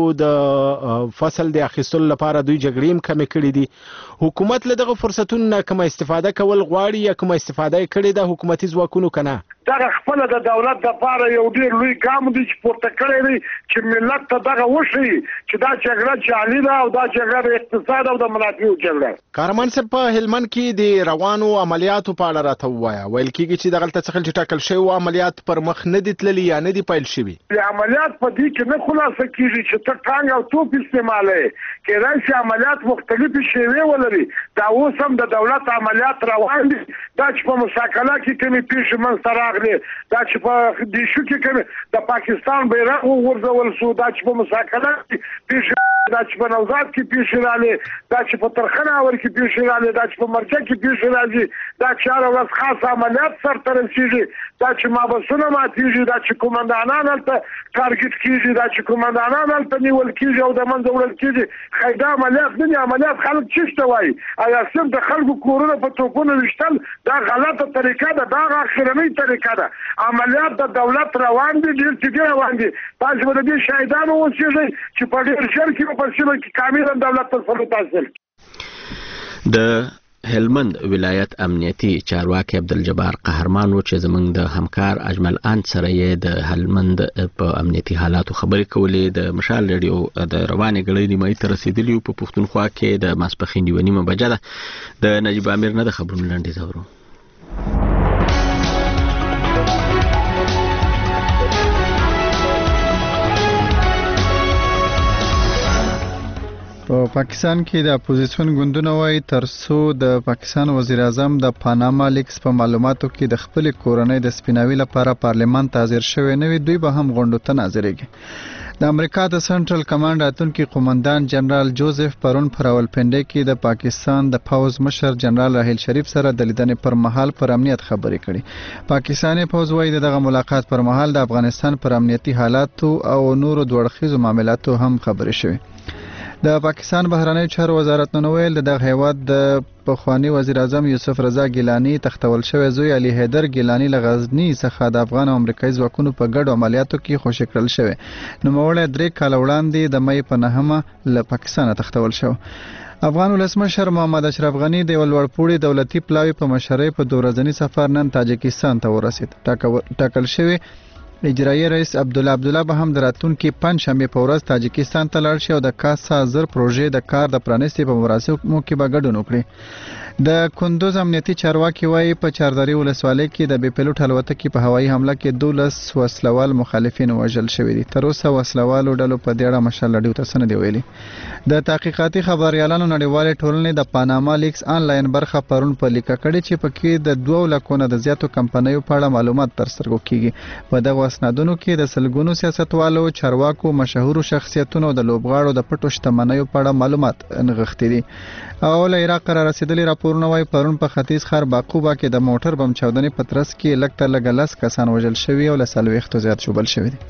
د فصل د اخیستلو لپاره دوی جګړې هم کمې کړې دي. حکومت له دغه فرصتونو کم استفاده کول غواړي یا کوم استفاده کړي د حکومتي ځواکونو کنه؟ دغه خپل د دولت د لپاره یو ډیر لوی ګام دی چې پورته کړی دی چې ملت ته دغه وشي چې دا جګړه جعلي ده او دا جګړه د اقتصاد او د منافعو جګړه. قهرمان صاحب په هلمند کې د روانو عملیاتو په اړه راته ووایه. ویل کېږي چې دغلته څخه چې ټاکل شوي عملیات پر مخ نه دي تللي یا نه دي پیل شوي. عملیات په دې کې نه خلاصه کېږي چې ته ټانګ او توپ استعمالوې، کېدای شي عملیات مختلفې شیوې ولري. دا اوس هم د دولت عملیات روان دي. دا چې په مساکله کې کومې پیښې منځته راغلې، دا چې په دیشو کې کومې د پاکستان بیرغ وغورځول شو، دا چې په مساکله کې پیښې، دا چې په نوزاد کې پیښې رالې، دا چې په ترخه ناور کې پیښې رالې، دا چې په مرکه کې پیښې راځي، دا چې هر ورځ خاص عملیات سرته رسیږي دا چې مابسونه ماتیږي دا چې کومندانان هلته ټارګټ کیږي دا چې کومندانان هلته نیول کیږي او د منځه وړل کیږي خی دا عملیات نه دي عملیات خلک چیشته وایي ایا صرف د خلکو کورونه په توپونو ویشتل دا غلطه طریقه ده دا اخرنۍ طریقه ده عملیات د دولت روان دي ډېر جدي روان دي تاسو به د دې شاهدانو اوسئ چې په ډېر ژر کې په سیمه کې کاملا دولت تسلط حاصل د هلمند ولایت امنیتي چارواکي عبدالجبار قهرمان و چې زمونږ د همکار اجمل ان سره یې د هلمند په امنیتي حالاتو خبرې کولې د مشال ریډیو د روانې غړې نیمایي ته رسیدلی په پښتونخوا کې د ماسپښین یوه نیمه بجه ده د نجیب امیر نه د خبرونو لنډیز اورو په پاکستان کې د اپوزیشن ګوندونه وايي ترڅو د پاکستان وزیر اعظم د پاناما لیکس په معلوماتو کې د خپل کورنۍ د سپیناوي لپاره پارلمان ته حاضر شوی نه وي دوی به هم غونډو ته ناظرېږي د امریکا د سنټرل کمانډ اتونکي قومندان جنرال جوزف پرون پر راولپنډي کې د پاکستان د پوز مشر جنرال راحیل شریف سره د لیدنې پر مهال پر امنیت خبرې کړي پاکستاني پوز وايي دغه ملاقات پر مهال د افغانستان پر امنیتي حالاتو او نورو دوړخیزو معاملاتو هم خبرې شوې د پاکستان بهرنی چارو وزارت نن ویل د هیواد د پخوانی وزیر اعظم یوسف رضا ګیلانی تختول شوی زوی علي حیدر ګیلانی له غزنی څخه د افغان او امریکایي ځواکونو په ګډو عملیاتو کې خوشی کړل شوی نو موړی درې کال وړاندې د مې په نهمه له پاکستان تختول شو افغان ولسمشر محمد اشرف غنی د ولورپوړي دولتي پلاوی په مشرۍ په دورځنی سفر نن تاجکستان ته ورسید ټاکل شوی اجرایي رئیس عبدالله عبدالله به هم د راتلونکي پنجشنبې په ورځ تاجکستان ته لاړ شي او د کاسا زر پروژې د کار د پرانیستې په مراسمو کې به ګډون وکړي د کندوز امنیتي چارواکي وايي په چاردري ولسوالۍ کې د بې پیلوټ الوتکې په هوایي حمله کې دولس وسلوال مخالفین وژل شوي دي تر اوسه وسلوالو ډلو په دې اړه مشال لډیو ته څه نه دي ویلي د تحقیقاتي خبريالانو نړیوالې ټولنې د پاناما لیکس آنلاین برخه پرون په لیکه کړې چې پکې د دوه لکو نه د زیاتو کمپنیو په اړه معلومات ترسترګو کیږي په دغه اسنادونو کې د سلګونو سیاستوالو چارواکو مشهورو شخصیتونو د لوبغاړو د پټو شتمنیو په اړه معلومات نغښتي دي او له عراق را رسیدلي راپورونه وايي پرون په ختیځ ښار باقوبا کې د موټر بم چاودنې په ترڅ کې لږ تر لږه لس کسان وژل شوي او له څلوېښتو زیات ژوبل شوي دي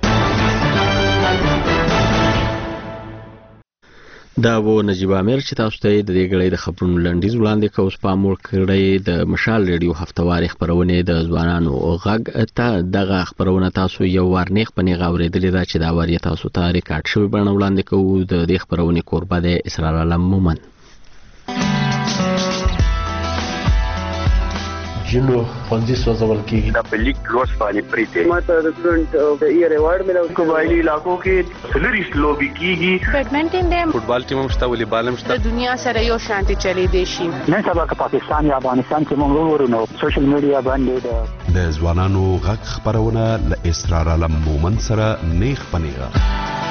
دا و نجیب امیر چې تاسو ته د دې غړې د خبرونو لنډیز وړاندې کوم سپام ورکړی د مشال ریډیو هفتواري خبرونه د ځوانانو غږ ته دغه خبرونه تاسو یو ورنیخ پنې غوړېدلې دا چې دا وری تاسو ته ریکارډ شوی بڼه وړاندې کوو د دې خبرونه قربه د اسرار علم مومن جنو خوندي سوځول کیږي دا په لیک لوس باندې پریته ماته د سټډنټ د ایئر ایوارډ ملو قبایلی علاقو کې سلریس لوبي کیږي بیډمنټن دې فوټبال ټیم مشته والیبال مشته د دنیا سره یو شانتي چلی دی شي نن سبا که پاکستان یا افغانستان کې موږ ورونو سوشل میډیا باندې د ځوانانو غږ خبرونه ل اسرار علم مومن سره نیخ پنیغه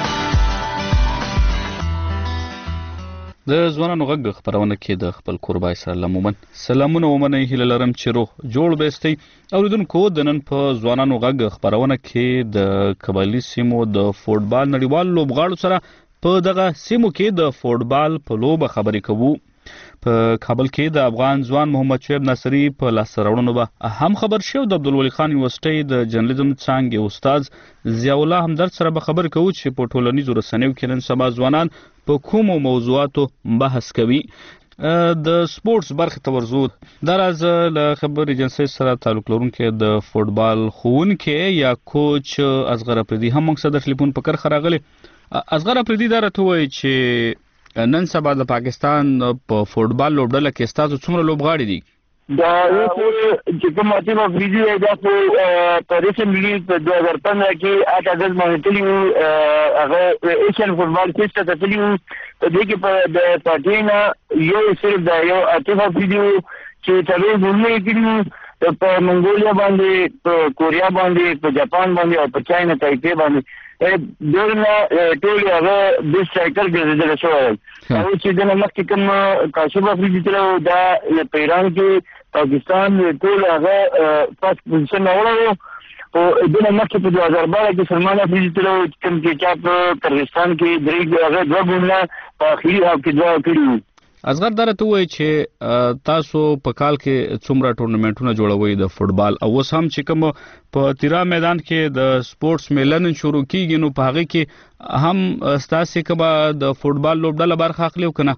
د ځوانانو غږ خبرونه کې د خپل قربای سره لمومن سلامونه ومنه هیله لرم چې روح جوړ بیستي اوریدونکو د نن په ځوانانو غږ خبرونه کې د قبایلی سیمو د فوټبال نړیوال لوبغاړو سره په دغه سیمو کې د فوټبال په لوبه خبرې کوو په کابل کې د افغان ځوان محمد شعیب ناصری په لاس راوړنو به هم خبر شو د عبدالولي خان یونیورسيټي د جرنالیزم څانګې استاد ضیاء الله همدرد سره به خبر کوو چې په ټولنیزو رسنیو کې نن سبا ځوانان په کومو موضوعاتو بحث کوي د سپورتس برخه تورزو دراز له خبر ایجنسی سره تعلق لرونکي د فوټبال خوونکي یا کوچ اصغر افریدي هم موږ سره ټلیفون پکړ خراغله اصغر افریدي دا راته وایي چې نن سبا د پاکستان په فوټبال لوبډله کې ستاسو څومره لوبغاړي دي دا اوس چې کوم ماتیم افریدي دا په ریسنټلی په دوه هزار پندرہ کې اته د مونټلی هغه ایشین فوټبال ټیسټ ته تللی په دې کې په د پاتینا یو صرف دا یو اته افریدي چې تلو ګورمې کړي په منګولیا باندې په کوریا باندې په جاپان باندې او په چاینا تایپی باندې دغه ټول هغه د سټرایکر ګرځیدل شو او چې د مخکې کوم کاشف افریدي تلو دا په ایران کې پاکستان ټول هغه فرست پوزیشن اورو او د مخکې په دوه هزار بارہ کې سلمان افریدي تلو کوم چې چا په کرغستان کې درې هغه دوه ګونه په اخیری هاف کې دوه کړی اصغر درته وای چې تاسو په کال کې څومره ټورنمنټونه جوړوي د فوتبال او اوس هم چې کوم په تیرا میدان کې د سپورتس میلن شروع کیږي نو په هغه کې هم ستاسو کبا د فوتبال لوبډله برخه اخلي کنه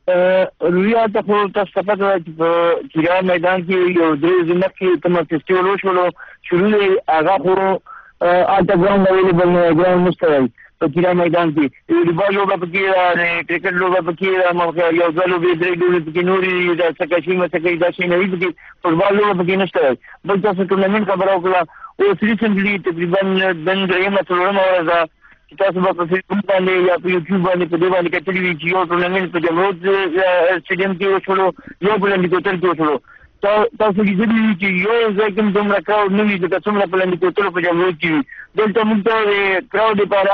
ریا ته خو تاسو په تیرا میدان کې یو درې ځله کې کوم فیسټیوال وشولو شروع یې هغه خو اته ګراوند اویلیبل نه ګراوند نشته په تیرا میدان کې فوټبال لوبه پکې کرکټ لوبه پکې مخه یو ځل به درې ډول پکې نوري د سکاشي مسکې د شي نه وي پکې فوټبال لوبه پکې نشته بل تاسو ټورنمنت خبره وکړه او ریسنټلی تقریبا د درېمه څلورمه ورځ تاسو په فیسبوک باندې یا په یوټیوب باندې په دې باندې کتلې وی چې یو ټورنمنت په جمهوریت سټیډیم کې وشولو یو بل اندې کوتل کې وشولو تاسو دې چې یو ځای کې دومره کراود نه وي د څومره په اندې کوتل په جمهوریت کې دلته موږ ته کراود لپاره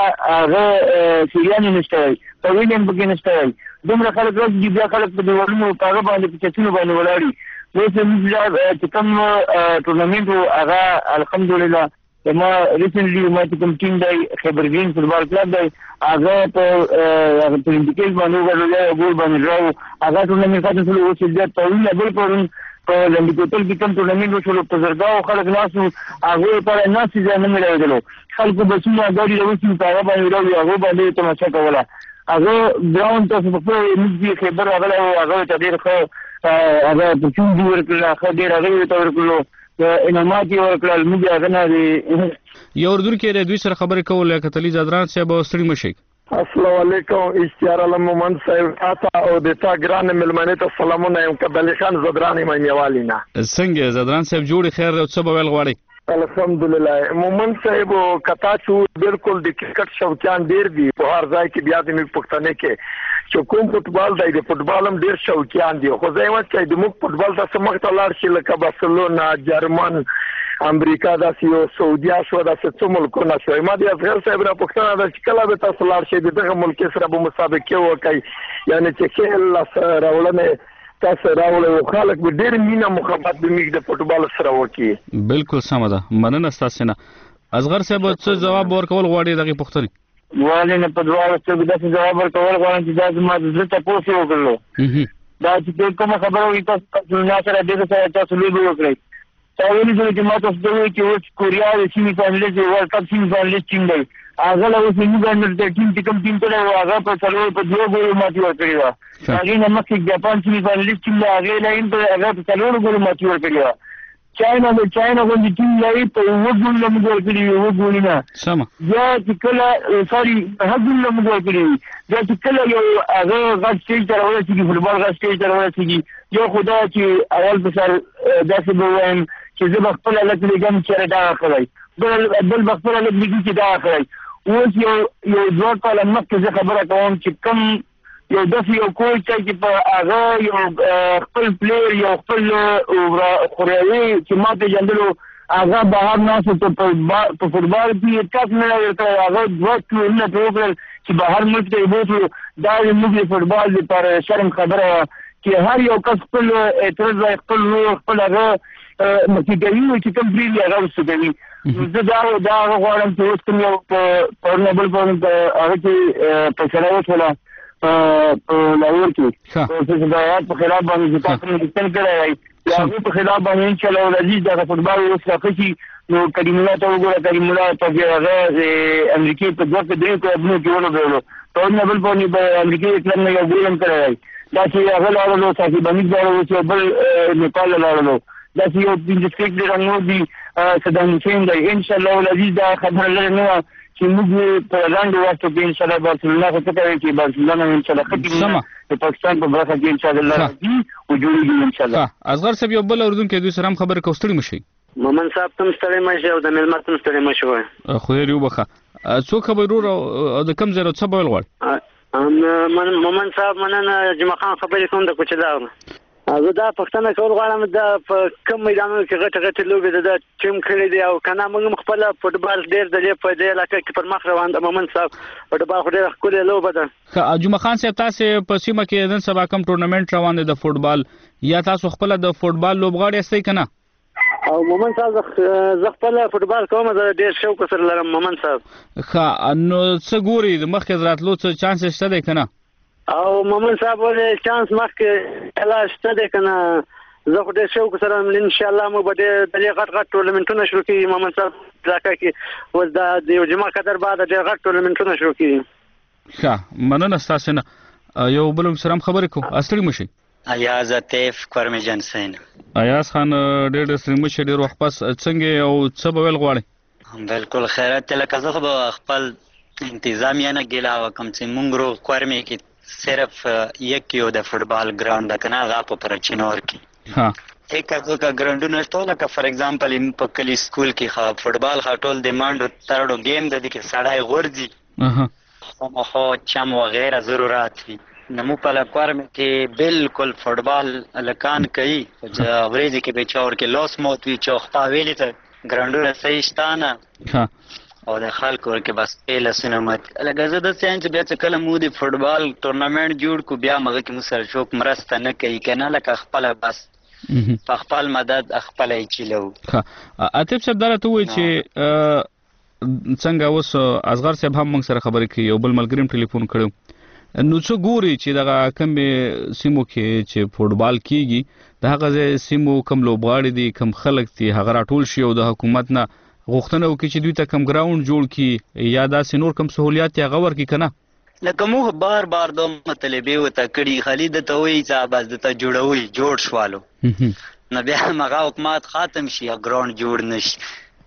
هغه سیریان نشته په وینم کې نشته دومره خلک راځي بیا خلک په دیوالونو په هغه باندې په چتونو باندې ولاړي نو چې کوم ټورنمنت هغه الحمدلله ما ریسنټلی ما چې کوم ټیم دی خبرګین فوتبال کلب دی هغه په هغه په انډیکیټ باندې ورولې ګول باندې راو هغه ټورنمنت خاطر څه وو چې د طویل بل پرون په لنډیکوتل کې کوم ټورنمنت وشول په زرګاو خلک ناسو هغه پر ناسي ځای نه ملایدلو خلکو بسونه غاډي راوځي په هغه باندې راو هغه باندې تماشا کوله هغه ګراوند ته په خپل نږدې خبر هغه هغه ته ډیر ښه هغه په چون دی ورکړه هغه ډیر هغه ته ورکړو انعامات ورکړل موږ هغه نه یو اردو کې د دوی سره خبرې کول کتلی زادران صاحب ستړي مشي السلام علیکم اشتیار علم صاحب تاسو او د تا ګران ملمنه ته سلامونه یم کبل خان زدران یم نیوالینا څنګه زدران صاحب جوړ خیر او څه بویل غواړي الحمدلله مومن صاحب کتا چې بالکل د کرکټ شوقیان ډیر دي په هر ځای کې بیا د موږ پښتنه کې چې کوم فوتبال دی د فوتبال هم ډیر شوقیان دي خو زه وایم چې د موږ فوتبال تاسو مخ ته لاړ شي لکه بارسلونا جرمن امریکا د سیو سعودیا شو د څو ملکونو شو ما د افغان صاحب را پښتنه د کله به تاسو لاړ شي دغه ملک سره به مسابقه وکړي یعنی چې کله راولنه تاسو راولې خلک به ډېر مینا محبت به میګ د فوتبال سره وکړي بالکل سم ده مننه تاسو نه اصغر صاحب څه جواب ورکول غواړي دغه پوښتنه والي نه په دواړو څه د جواب ورکول غواړم چې دا زما د زړه تاسو وکړلو دا چې کوم خبره وي تاسو نه سره دغه سره تاسو لوي وکړئ تاسو ولې چې ما تاسو دوی چې اوس کوریا د سیمې فائنل کې ورلد کپ سیمې فائنل ټیم دی هغه له اوس موږ باندې ټیم چې کوم ټیم ته هغه په څلور په دوه ګولو ماتي ورکړی و هغه نه مخکې جاپان سیمې فائنل ټیم له هغه لاین په هغه په څلور ګولو ماتي ورکړی و چاینا د چاینا غونډې ټیم لري په یو ګول له موږ ورکړی یو ګول نه سم یا چې کله سوري هغه ګول له موږ ورکړی یا چې کله یو هغه غټ سټیج تر ورسېږي فوتبال غټ سټیج تر ورسېږي یو خدای چې اول په سر داسې به وایم چې زه خپل لکه لګم چې دا اخلي بل بل خپل لګم چې دا اخلي اوس یو یو دوه کاله مخکې زه خبره کوم چې کوم یو داسې یو کوچ چې په هغه یو خپل پلیر یو خپل خوریوي چې ما پېژندلو هغه بهر ناست په فوټبال کې تاسو نه ورته هغه دوه کلونه پرې وکړل چې بهر ملک ته یې بوتلو دا زموږ د فوټبال لپاره شرم خبره چې هر یو کس خپل اعتراض خپل خپل هغه مکه کوي چې کوم بریلی هغه وسوي زه دا دا غواړم چې اوس کوم یو په نوبل په هغه کې په سره وشوله په لاهور کې په سیاست په خلاف باندې تاسو نه ستل کړی یا په خلاف باندې ان شاء الله ولادي دا فوتبال اوس راکشي نو کریم الله ته وګوره کریم الله په هغه امریکای په دوه کې درې کلبونو کې ولوبېلو په نوبل په امریکای کلب نه یو ګولم کړی دا چې هغه لاړو ساتي باندې ځاړو چې بل نیپال لاړو دا چې یو د ډیسټریکټ د رنګو دي صدام حسین دی ان شاء الله ولادي دا خبره لري نو چې موږ په لاندې واسطه کې ان شاء الله بارسلونا څخه کوي چې بارسلونا ان شاء الله ختمه د پاکستان په برخه کې ان شاء الله راځي او جوړیږي ان شاء الله اصغر صاحب یو بل اردن کې دوی سره خبره کوستړي مشي مومن صاحب تم ستړي مشه او د ملمت تم ستړي مشه خو یې یو بخه څو خبرو د کم زره څه بول غواړي ام مومن صاحب مننه جمع خان خبرې کوم د کوچدار زه دا پښتنه کول غواړم دا په کوم میدانونو کې غټ غټ لوبې د ټیم کړی دی او کنه موږ خپل فوتبال ډېر د دې په دې علاقې کې پر مخ روان د مومن صاحب فوتبال خو ډېر ښکلې لوبه ده جمعه خان صاحب تاسو په سیمه کې نن سبا کوم ټورنمنت روان دی د فوتبال یا تاسو خپل د فوتبال لوبغاړي استئ کنه او مومن صاحب زه خپل فوتبال کوم زه ډېر شوق سره لرم مومن صاحب ښه نو څه ګوري د مخکې راتلو څه چانس شته دی کنه او مومن صاحب ولې چانس مخکې کلا شته دی که نه زه خو ډېر شوق سره ان شاء الله مو به ډېر دلې غټ غټ ټورنمنټونه شروع کړي مومن صاحب علاقه کې اوس دا د یو جمعه قدر بعد ډېر غټ ټورنمنټونه شروع کړي ښه مننه ستاسو نه یو بل سلام خبرې کو اصلي مشي ایاز عطیف کورمی جنسین ایاز خان ډېر ډېر ستړي مشه ډېر وخت پس څنګه او څه به ویل غواړي بالکل خیرات لکه زه خو خپل انتظامیه نه ګیله وکم چې مونږ رو کورمی کې صرف یک یو د فوټبال ګراوند د کنه غا په پرچینور کې ها یک هغه ګراوندونه ټول لکه فار ایگزامپل په کلی سکول کې خا فوټبال خا ټول د مانډو ترړو گیم د دې کې سړای غورځي اها خو چم وغیرہ ضرورت وي نمو په لکوارم کې بالکل فوټبال لکان کوي چې اورېږي کې به چور کې لاس موت وی چوختا ویلې ته ګراوندونه صحیح شتانه ها او د خلکو ورکه بس پیله سنمت لکه زه د ساينس بیا چې کله مو د فوټبال ټورنمنت جوړ کو بیا مګه کې مسر شوک مرسته نه کوي کنه لکه خپل بس په خپل مدد خپل چلو ها اته څه درته وای چې څنګه اوس اصغر صاحب هم موږ سره خبرې کوي یو بل ملګریم ټلیفون کړو نو څو ګوري چې دغه کم سیمو کې چې فوټبال کیږي د هغه سیمو کم لوبغاړي دي کم خلک دي هغه راټول شي او د حکومت نه غوښتنه وکړي چې دوی ته کم ګراوند جوړ کړي یا داسې نور کم سہولیات یې غور کړي کنه لکه موږ بار بار د مطلبې وته کړي خالد ته وایي چې بس د ته جوړوي جوړ شوالو نو بیا هغه حکومت ختم شي یا ګراوند جوړ نشي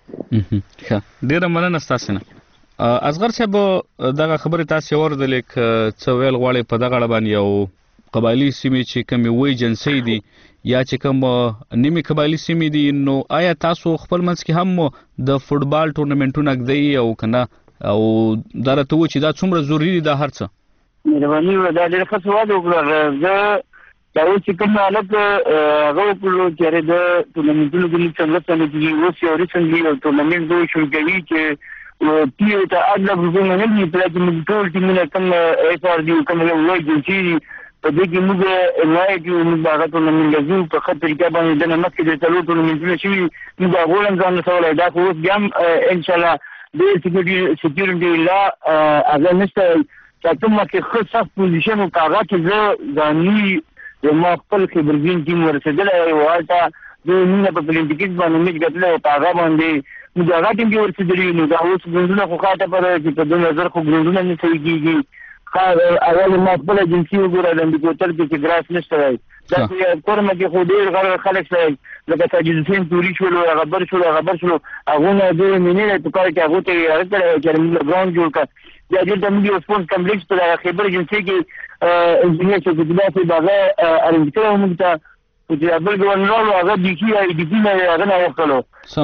ښه ډیره مننه تاسو نه اصغر صاحب دغه خبره تاسو اوردل ک څو ویل غواړي په دغه اړه باندې یو قبایلی سیمې چې کوم وی جنسي دي یا چې کوم نیمه قبایلی سیمې دي نو آیا تاسو خپل منځ کې هم د فوټبال ټورنمنټونه کوي او کنه او درته و چې دا څومره ضروری دي دا هرڅه مهرباني ودا ډېر ښه سوال وکړه زه دا چې کوم حالت هغه کولو چې د ټورنمنټونو کې څنګه څنګه چې اوس یو ریسنټلی یو ټورنمنټ دوی شروع کوي چې تیو ته اغلب رجوع نه دي پر چې موږ ټول ټیمونه کوم ایف آر دی کوم یو وایي چې په دې کې موږ نه یو موږ هغه ټول موږ لازم په خاطر کې باندې د نمک د ټولو ټول موږ شي موږ غواړم ځان سره دا خو یم ان شاء الله د سکیورټي سکیورټي لا هغه نشته چې کومه کې خو صف پوزیشن او کاغذ کې زه ځاني د ما خپل خبرګین ټیم ورسېدل او حالته د موږ په پلانټیکس باندې موږ غوښتل او هغه باندې موږ هغه ټیم کې ورسېدلی نو دا اوس ګوندونه خو خاطه پر چې په دوه نظر خو ګوندونه نه صحیح کیږي خا اول ما خپل جنسي وګورل د کوتل کې ګراس نشته وای دا چې کورمه کې خو ډیر غیر خلک شي لکه تاجدین توري شو او خبر شو خبر شو هغه نه د مینې په کار کې هغه ته راځي چې موږ ګراوند جوړ کړ دا د موږ سپورت کمپلیکس په خبر جنسي کې انجینیر چې د داسې باغه ارنځ موږ ته چې بل ګورنر هغه د کی ای ډی پی نه هغه نه وکړو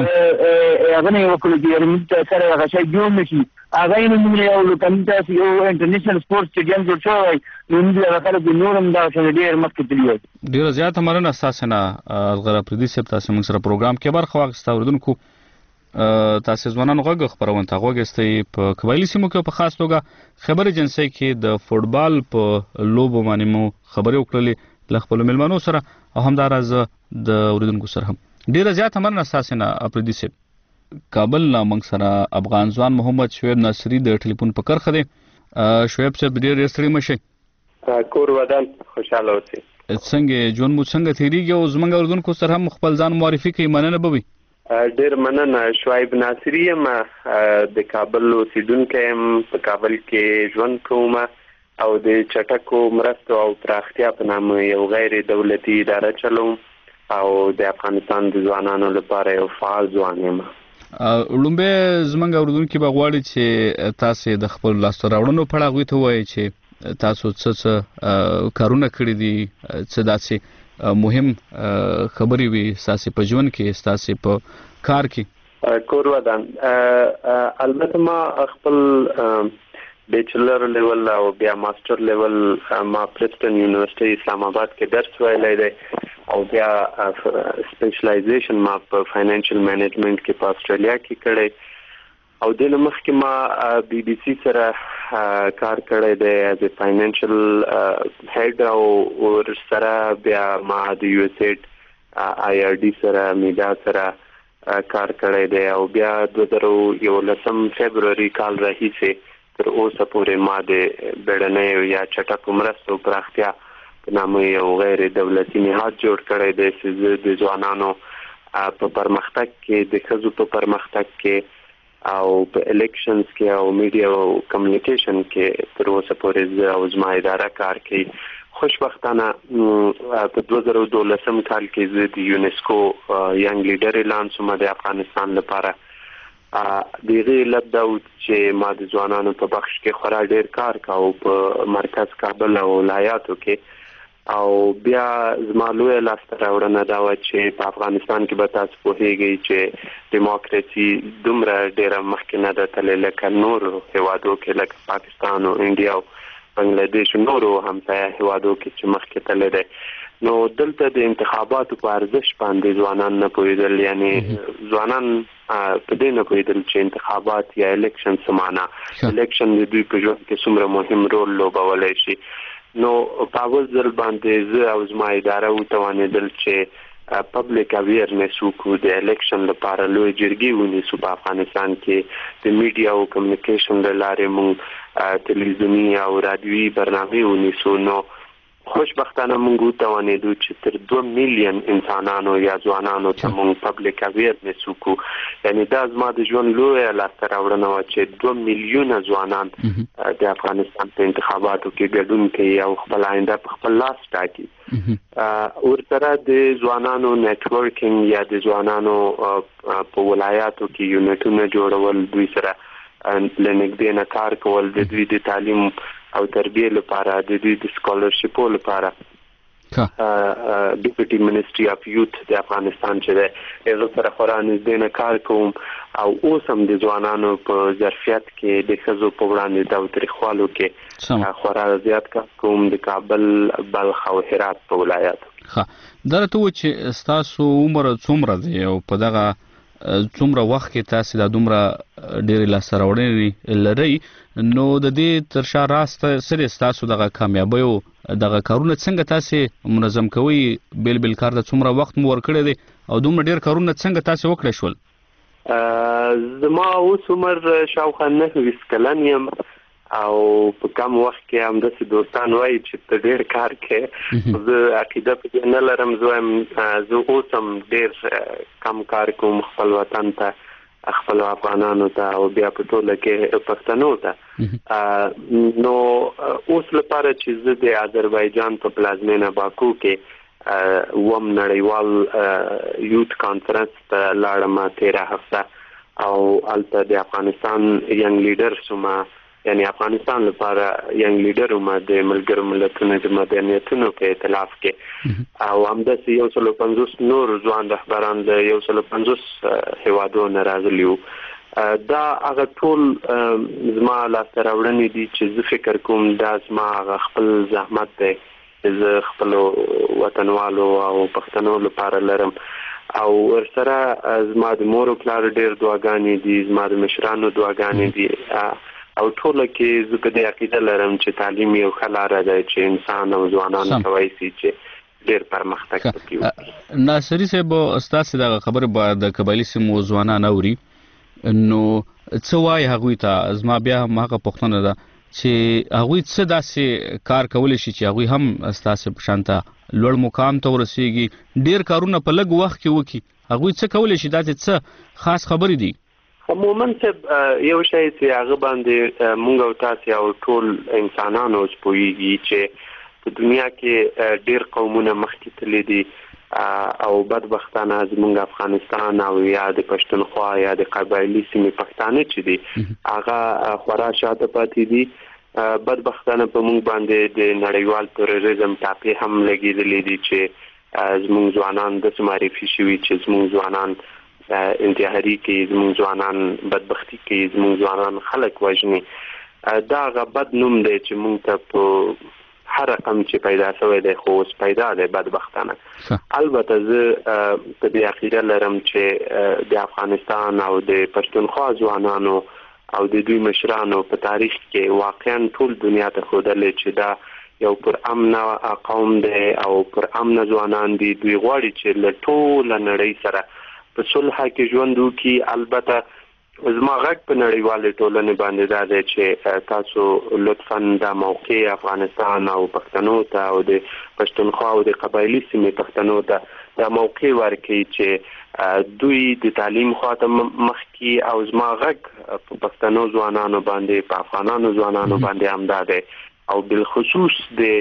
هغه نه وکړو چې موږ سره هغه شی جوړ نشي هغه یې موږ یو لوکمیټاس یو انټرنیشنل سپورت سټیډیم جوړ شوی نو موږ هغه خلک نورم دا څنګه ډیر مخکې تللی ډیر زیات مننه تاسو نه غره پردي سپ تاسو موږ سره پروګرام کې برخه واخیسته اوردونکو تاسو ځوانانو غوږ خبرونه تا غوږستې په قبایلی سیمو کې په خاص توګه خبر جنسي کې د فوټبال په لوبو باندې مو خبرې وکړلې ل خپل ملمنو سره او همدارز د اوریدونکو سره هم ډیره زیات مننه تاسو نه اپریدي سي کابل نه موږ سره افغان ځوان محمد شعیب ناصری د ټلیفون په کرخه دی شعیب صاحب ډیره ستړي مشه کور ودان خوشاله اوسئ څنګه جون مو څنګه تیریږي او زمونږ اوریدونکو سره هم خپل ځان معرفي کوي مننه بوي ډیر مننه شعیب ناصری یم د کابل اوسیدونکی یم په کابل کې ژوند کوم او د چټکو مرستو او پراختیا په نامه یو غیر دولتي اداره چلوم او د افغانستان د ځوانانو لپاره یو فعال ځوان یم. لومبه زمونږ اوردونکو به غواړي چې تاسو د خپل لاسته راوړنو په اړه غوښتل وایي چې تاسو څه څه کارونه کړی دي څه داسې مهم خبرې وي تاسو په ژوند کې تاسو په کار کې کور ودان البته ما خپل بیچلر لیول او بیا ماستر لیول ما پرستون یونیورسيټي اسلام آباد کې درس ویلی دی او بیا سپیشلایزیشن ما په فاینانشل مینجمنت کې په استرالیا کې کړی او د مخکې ما بي بي سي سره کار کړی دی از ا فاینانشل هډ او ور سره بیا ما د یو اس ایډ آی آر ډي سره میډا سره کار کړی دی او بیا دوه زره یولسم فبرवरी کال راهیسې تر اوسه پورې ما د بیړنۍ یا چټکو مرستو پراختیا په نامه یو غیر دولتي نهاد جوړ کړی دی چې د ځوانانو په پرمختګ کې د ښځو په پرمختګ کې او په الیکشنز کې او میډیا او کمیونیکیشن کې تر اوسه پورې زه او زما اداره کار کوي. خوشبختانه په دوه زره دولسم کال کې زه د یونسکو ینګ لیډر اعلان شوم د افغانستان لپاره. دغه علت دا و چې ما د ځوانانو په بخش کې خورا ډیر کار کاوه په مرکز کابل او ولایاتو کې، او بیا زما لویه لاسته راوړنه دا وه چې په افغانستان کې به تاسو پوهیږئ چې دیموکراسي دومره ډیره مخکې نه ده تللې لکه نورو هیوادو کې لکه پاکستان او انډیا او بنګلادیش او نورو همسایه هیوادو کې چې مخکې تللی دی. نو دلته د انتخاباتو په ارزښت باندې ځوانان نه پوهېدل، یعنی ځوانان په دې نه پوهېدل چې انتخابات یا الیکشن څه معنا، الیکشن د دوی په ژوند کې څومره مهم رول لوبولی شي. نو په اول ځل باندې زه او زما اداره وتوانېدل چې پبلک اویرنس وکړو، د الیکشن لپاره لوی جرګې ونیسو په افغانستان کې، د میډیا او کمیونیکیشن له لارې موږ تلویزیوني او رادیوي برنامې ونیسو. نو خوشبختانه موږ وتوانېدو چې تر دوه میلیون انسانانو یا ځوانانو ته موږ پبلک اویرنس وکړو. یعنی دا زما د ژوند لویه لاسته راوړنه وه چې دوه میلیونه ځوانان د افغانستان په انتخاباتو کې ګډون کوي او خپل آینده په خپل لاس ټاکي. ورسره د ځوانانو نیټورکینګ یا د ځوانانو په ولایاتو کې یونټونه جوړول، دوی سره له نږدې نه کار کول، د دوی د تعلیم او تربیه لپاره، د دوی د سکالرشپو لپاره ډیپټي منسټري اف یوث د افغانستان چې دی هغه سره خورا نږدې نه کار کوم، او اوس هم د ځوانانو په ظرفیت کې د ښځو په وړاندې تاوتریخوالو کې خورا زیات کار کوم د کابل، بلخ او هرات په ولایاتو. ښه دا راته ووایه چې ستاسو عمر څومره دی او په دغه څومره وخت کې تاسو دا دومره ډېرې لاسته راوړنې لرئ، نو د دې تر شا راز څه دی ستاسو دغه کامیابیو دغه کارونه څنګه تاسو منظم کوئ؟ بیل بیل کار ته څومره وخت مو ورکړی دی او دومره ډېر کارونه څنګه تاسو وکړی شول؟ زما اوس عمر شاوخوا نهه ویشت کلن یم او په کم وخت کې همداسې دوستان وایي چې ته ډېر کار کوې. زه عقیده په دې نه لرم، زه وایم زه اوس هم ډېر کم کار کوم خپل وطن ته، خپل افغانانو ته او بیا په ټوله کې پښتنو ته. نو اوس لپاره چې زه د آذربایجان په پلازمینه باکو کې وم نړیوال یوت کانفرنس ته لاړم تیره هفته، او هلته د افغانستان ینګ لیډر شوم، یعنی افغانستان لپاره ینګ لیډر وم د ملګرو ملتونو د مدنیتونو په ائتلاف کې، او همداسې یو سلو پنځوس نور ځوان رهبران د یو سلو پنځوس هیوادو نه راغلي وو. دا هغه ټول زما لاسته راوړنې دي چې زه فکر کوم دا زما هغه خپل زحمت دی چې زه خپلو وطنوالو او پښتنو لپاره لرم، او ورسره زما د مور او پلار ډېر دعاګانې دي، زما د مشرانو دعاګانې دي، او ټوله کې زه په دې عقیده لرم چې تعلیم یو ښه لاره ده چې انسان او ځوانان کولی شي چې ډېر پرمختګ وکړي. ناصري صاحب، ستاسو دغه خبرې به د قبایلي سیمو ځوانان اوري، نو څه وایي هغوی ته؟ زما بیا هم هغه پوښتنه ده چې هغوی څه داسې کار کولی شي چې هغوی هم ستاسو په شان ته لوړ مقام ته ورسیږي، ډېر کارونه په لږ وخت کې وکړي؟ هغوی څه کولی شي؟ داسې څه خاص خبرې دي؟ عموما صاحب یو شی چې هغه باندې مونږ او تاسو او ټول انسانانو اوس پوهیږي چې په دنیا کې ډېر قومونه مخکې تللي دي، او بدبختانه زمونږ افغانستان او یا د پښتونخوا یا د قبایلي سیمې پښتانه چې دي هغه خورا شاته پاتې دي. بدبختانه په مونږ باندې د نړیوال تروریزم ټاپې هم لګېدلې دي چې زمونږ ځوانان داسې معرفي شوي چې زمونږ ځوانان انتحاري کوي، زمونږ ځوانان بدبختي کوي، زمونږ ځوانان خلک وژني. دا هغه بد نوم دی چې مونږ ته په هر رقم چې پیدا شوی دی خو اوس پیدا دی بدبختانه. البته زه په دې عقیده لرم چې د افغانستان او د پښتونخوا ځوانانو او د دوی مشرانو په تاریخ کې واقعا ټول دنیا ته ښودلی چې دا یو پر امنه قوم دی او پر امنه ځوانان دي. دوی غواړي چې له ټوله نړۍ سره په صلح کې ژوند وکړي. البته زما غږ په نړیوالې ټولنې باندې دا دی چې تاسو لطفاً د موقع افغانستان او پښتنو ته او د پښتونخوا او د قبایلی سیمې پښتنو ته د موقع ورکړي چې دوی د تعلیم خواته مخکې او زما غږ په پښتنو ځوانانو باندې په افغانانو ځوانانو باندې هم دا دی او بالخصوص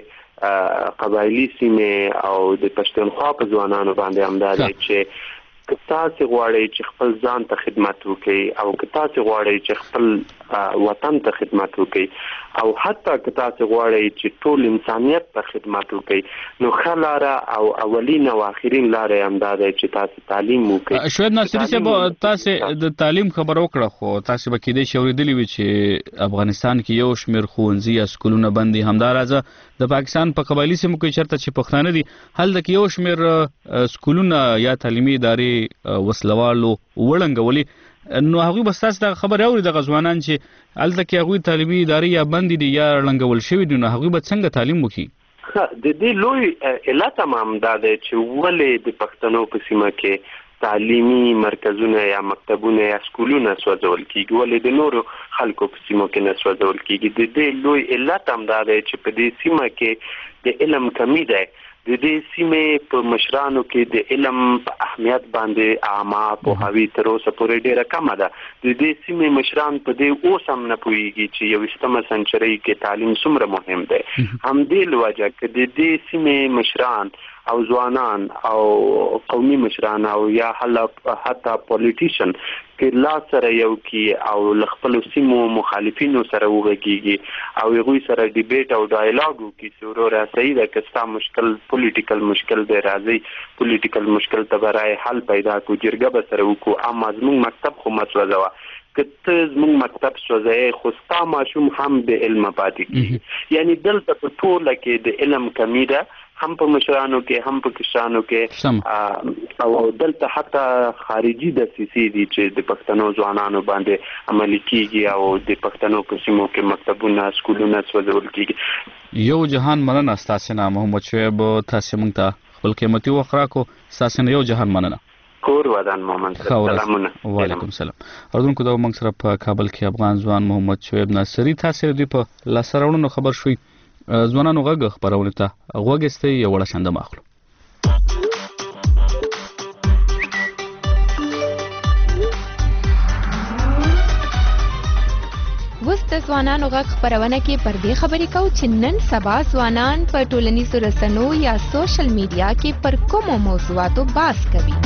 د قبایلی سیمې او د پښتونخوا په ځوانانو باندې هم دا دی چې که تاسو غواړئ چې خپل ځان ته خدمت وکړئ او که تاسو غواړئ چې خپل وطن ته خدمت وکړئ او حتی که تاسو غواړئ چې ټول انسانیت ته خدمت وکړئ نو ښه لاره او اولین او اخرین لاره هم دا ده چې تاسو تعلیم وکړئ. شاید ناصري صاحب تاسو د تعلیم خبر وکړه خو تاسو به کېدای شي اوریدلی وي چې افغانستان کې یو شمېر ښوونځي یا سکولونه بند دي. همداراځه د پاکستان په قبایلی سیمو کې چېرته چې پښتانه دي هلته کې یو شمېر سکولونه یا تعلیمي ادارې وسلوالو وړنګولي نو هغوی به ستاسو دغه خبرې اوري دغه ځوانان چې هلته کې هغوی تعلیمي ادارې یا بندې دي یا ړنګول شوي دي نو هغوی به څنګه تعلیم وکړي؟ د دې لوی علت هم دا دی چې ولې د پښتنو په سیمه کې تعلیمي مرکزونه یا مکتبونه یا سکولونه سوځول کیږي ولې د نورو خلکو په سیمو کې نه سوځول کیږي. د دې لوی علت هم دا دی چې په دې سیمه کې د علم کمی دی. د دې سیمې په مشرانو کې د علم په اهمیت باندې عامه پوهاوی تر اوسه پورې ډېره کمه ده. د دې سیمې مشران په دې اوس هم نه پوهیږي چې یویشتمه سنچرۍ کې تعلیم څومره مهم دی. همدې له وجه کې د دې سیمې مشران او ځوانان او قومي مشران او یا حتی پولیټیشن کې لا سره یو کې او خپل سیمو مخالفینو سره وغږیږي او هغوی سره ډیبیټ او ډایلاګ وکړي چې وروره صحیح ده که ستا مشکل پولیټیکل مشکل دی راځئ پولیټیکل مشکل ته به رای حل پیدا کړو جرګه به سره وکړو اما زموږ مکتب خو مه سوځوه که ته زموږ مکتب سوځوې خو ستا ماشوم هم بې علمه پاتې کېږي. یعنی دلته په ټوله کې د علم کمی ده هم په مشرانو کې هم په کشرانو کې او دلته حتی خارجي دسیسې دي چې د پښتنو ځوانانو باندې عملي کیږي او د پښتنو په سیمو کې مکتبونه سکولونه سوځول کیږي. یو جهان مننه ستاسو نه محمد شعیب تاسو موږ ته خپل قیمتي وخت راکو ستاسو نه یو جهان مننه. کور ودان محمد سلامونه. وعلیکم السلام. اردوونکو دا موږ سره په کابل کې افغان ځوان محمد شعیب ناصري تاسو دوی په لاسراوړنو خبر شوي ځوانانو غږ خبرونه ته غوږ استي یو وړه شنده ماخلو. وس د ځوانانو غږ خبرونه کې پر دې خبرې کوو چې نن سبا ځوانان په ټولنیزو رسنیو یا سوشل میډیا کې پر کومو موضوعاتو بحث کوي.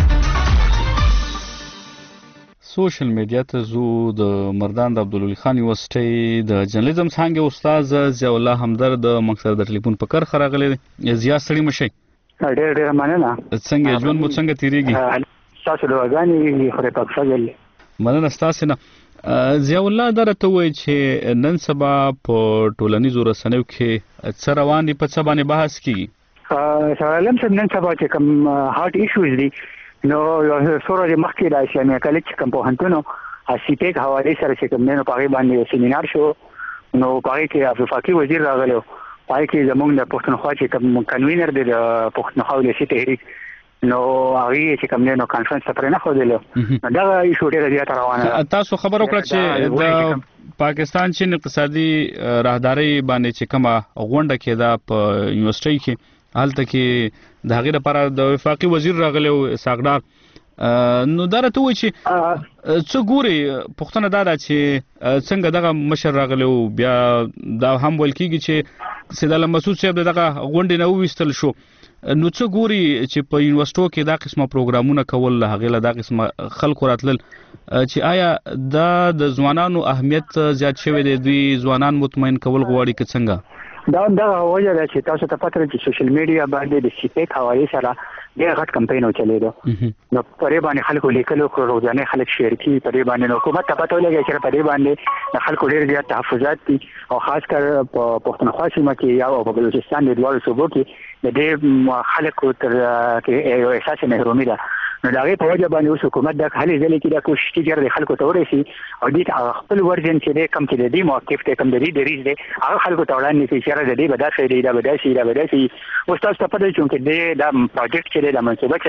سوشل میډیا ته زو د مردان د عبدالولي خان یونیورسيټي د جرنالیزم څانګې استاد ضیاء الله همدرد د مقصد د ټلیفون په کار خراغلی ضیاء ستړي مشي. ډېر ډېر مننه. څنګه ژوند مو څنګه تیریږي؟ تاسو دعاګانې خدای پاک فضل. مننه ستاسو نه. ضیاء الله درته وایي چې نن سبا په ټولنیزو رسنیو کې څه روان دي په څه باندې بحث کیږي؟ سلام صاحب نن سبا چې کوم هارت ایشوز دي نو یو سره د مخکې د اسلامي کالج کوم په هنتونو اسیپیک حواله سره چې کوم نه پاره باندې سیمینار شو نو پاره کې افریقي وزیر راغلو پاره کې زمونږ د پښتونخوا چې کوم کنوینر دی د پښتونخوا ولسی تحریک نو هغه چې کوم نه کانفرنس ته نه خودلو دا ایشو ډیره زیات روانه. تاسو خبر وکړه چې د پاکستان چین اقتصادي راهداري باندې چې کومه غونډه کېده په یونیورسيټي کې هلته کې د هغې لپاره د وفاقي وزیر راغلی ساقدار نو دا راته وایي چې څه ګوري پوښتنه دا ده چې څنګه دغه مشر راغلی و بیا دا هم ویل کېږي چې سید علم مسعود صاحب دغه غونډې نه وویستل شو نو څه ګوري چې په یونیورسيټو کې دا قسمه پروګرامونه کول هغې له دا قسمه خلکو راتلل چې آیا دا د ځوانانو اهمیت زیات شوی دی دوی ځوانان مطمئن کول غواړي که څنګه؟ دا دا وجه ده چې تاسو ته پته چې سوشل میډیا باندې د سیپیک حواله سره ډېر غټ کمپاین چلیدو نو پرې باندې خلکو لیکلو کړو روزانه خلک شیر کی پرې باندې نو حکومت ته پته ولګي چې پرې باندې د خلکو ډېر زیات تحفظات دي او خاص کر په پښتونخوا سیمه کې یا په بلوچستان د دوه صوبو کې د دې خلکو تر کې یو احساس محرومي ده نو دا غي په وجه باندې اوس حکومت د هلي ځلې کې د کوشش کوي د خلکو ته ورسي او دې خپل ورجن چې د کم کې د دې موقف ته کم د دې دریز دی هغه خلکو ته وړاندې چې چیرې د دې بداسي دی دا بداسي دا بداسي او تاسو ته پته چې د دا پروجیکټ چې د منصوبه چې دا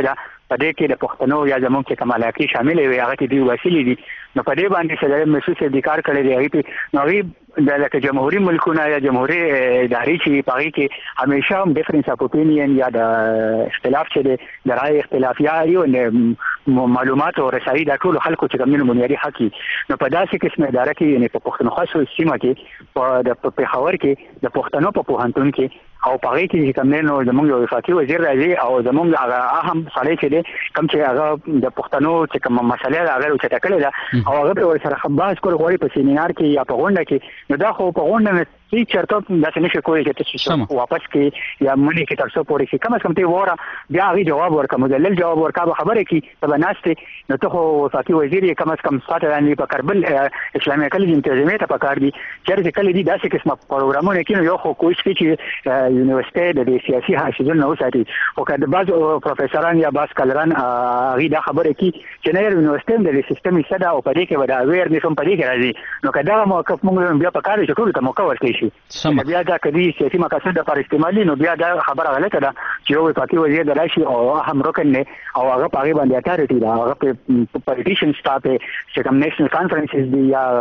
په دې کې د پښتنو یا زموږ چې کمالاکی شامل وي هغه دې وسیلې دي نو په دې باندې چې محسوس دي کار کړی دی هغه نو هغه د لکه جمهوریت ملکونه یا جمهوریت ادارې چې پاره کې همیشه هم ډیفرنس اف اپینین یا د اختلاف چې د رائے اختلاف یا یو معلومات او رسایي د ټول خلکو چې کومه بنیادی حق نو په داسې قسمه اداره کې یعنی په پښتونخوا سیمه کې په د پیښور کې د پښتنو په پوهنتون کې او پاره کې کومه نو زموږ یو وفاقي وزیر راځي او زموږ هغه اهم سړی چې دی کوم چې هغه د پښتنو چې کوم مسله هغه چې ټکلې ده او هغه ور سره خبرې کول غواړي په سیمینار کې یا په غونډه کې نو دا خو په غونډه هیڅ چرته داسې نشي کولی چې تاسو واپس کې یا منی کې ترڅو پورې کې کم از کم ته وره بیا غي جواب ورکړه مدلل جواب ورکړه خبره کې ته بناسته نو ته خو وفاقي وزیر کم از کم ساته باندې په کربل اسلامي کلیج انتظامیه ته پکار دي چې کله دي داسې قسمه پروګرامونه کې یو خو کوی چې یونیورسيټي د سیاسي حاصلونو نو ساتي او کله بعض پروفیسوران یا بعض کلران غي دا خبره کې چې نه یونیورسيټي د سیستم صدا او پدې کې ودا وير نشم پدې کې راځي نو کله موقف موږ بیا پکار شي ټول ته موقف ورکړي سم بیا دا کدي سیاسي مقاصد لپاره استعمالي نو بیا دا خبره غلطه ده چې یو وفاقي وزیر د راشي او اهم رکن نه او هغه پاره باندې اتارټي دا هغه په پولیټیشن سټاپ چې کوم نېشنل کانفرنسز دی یا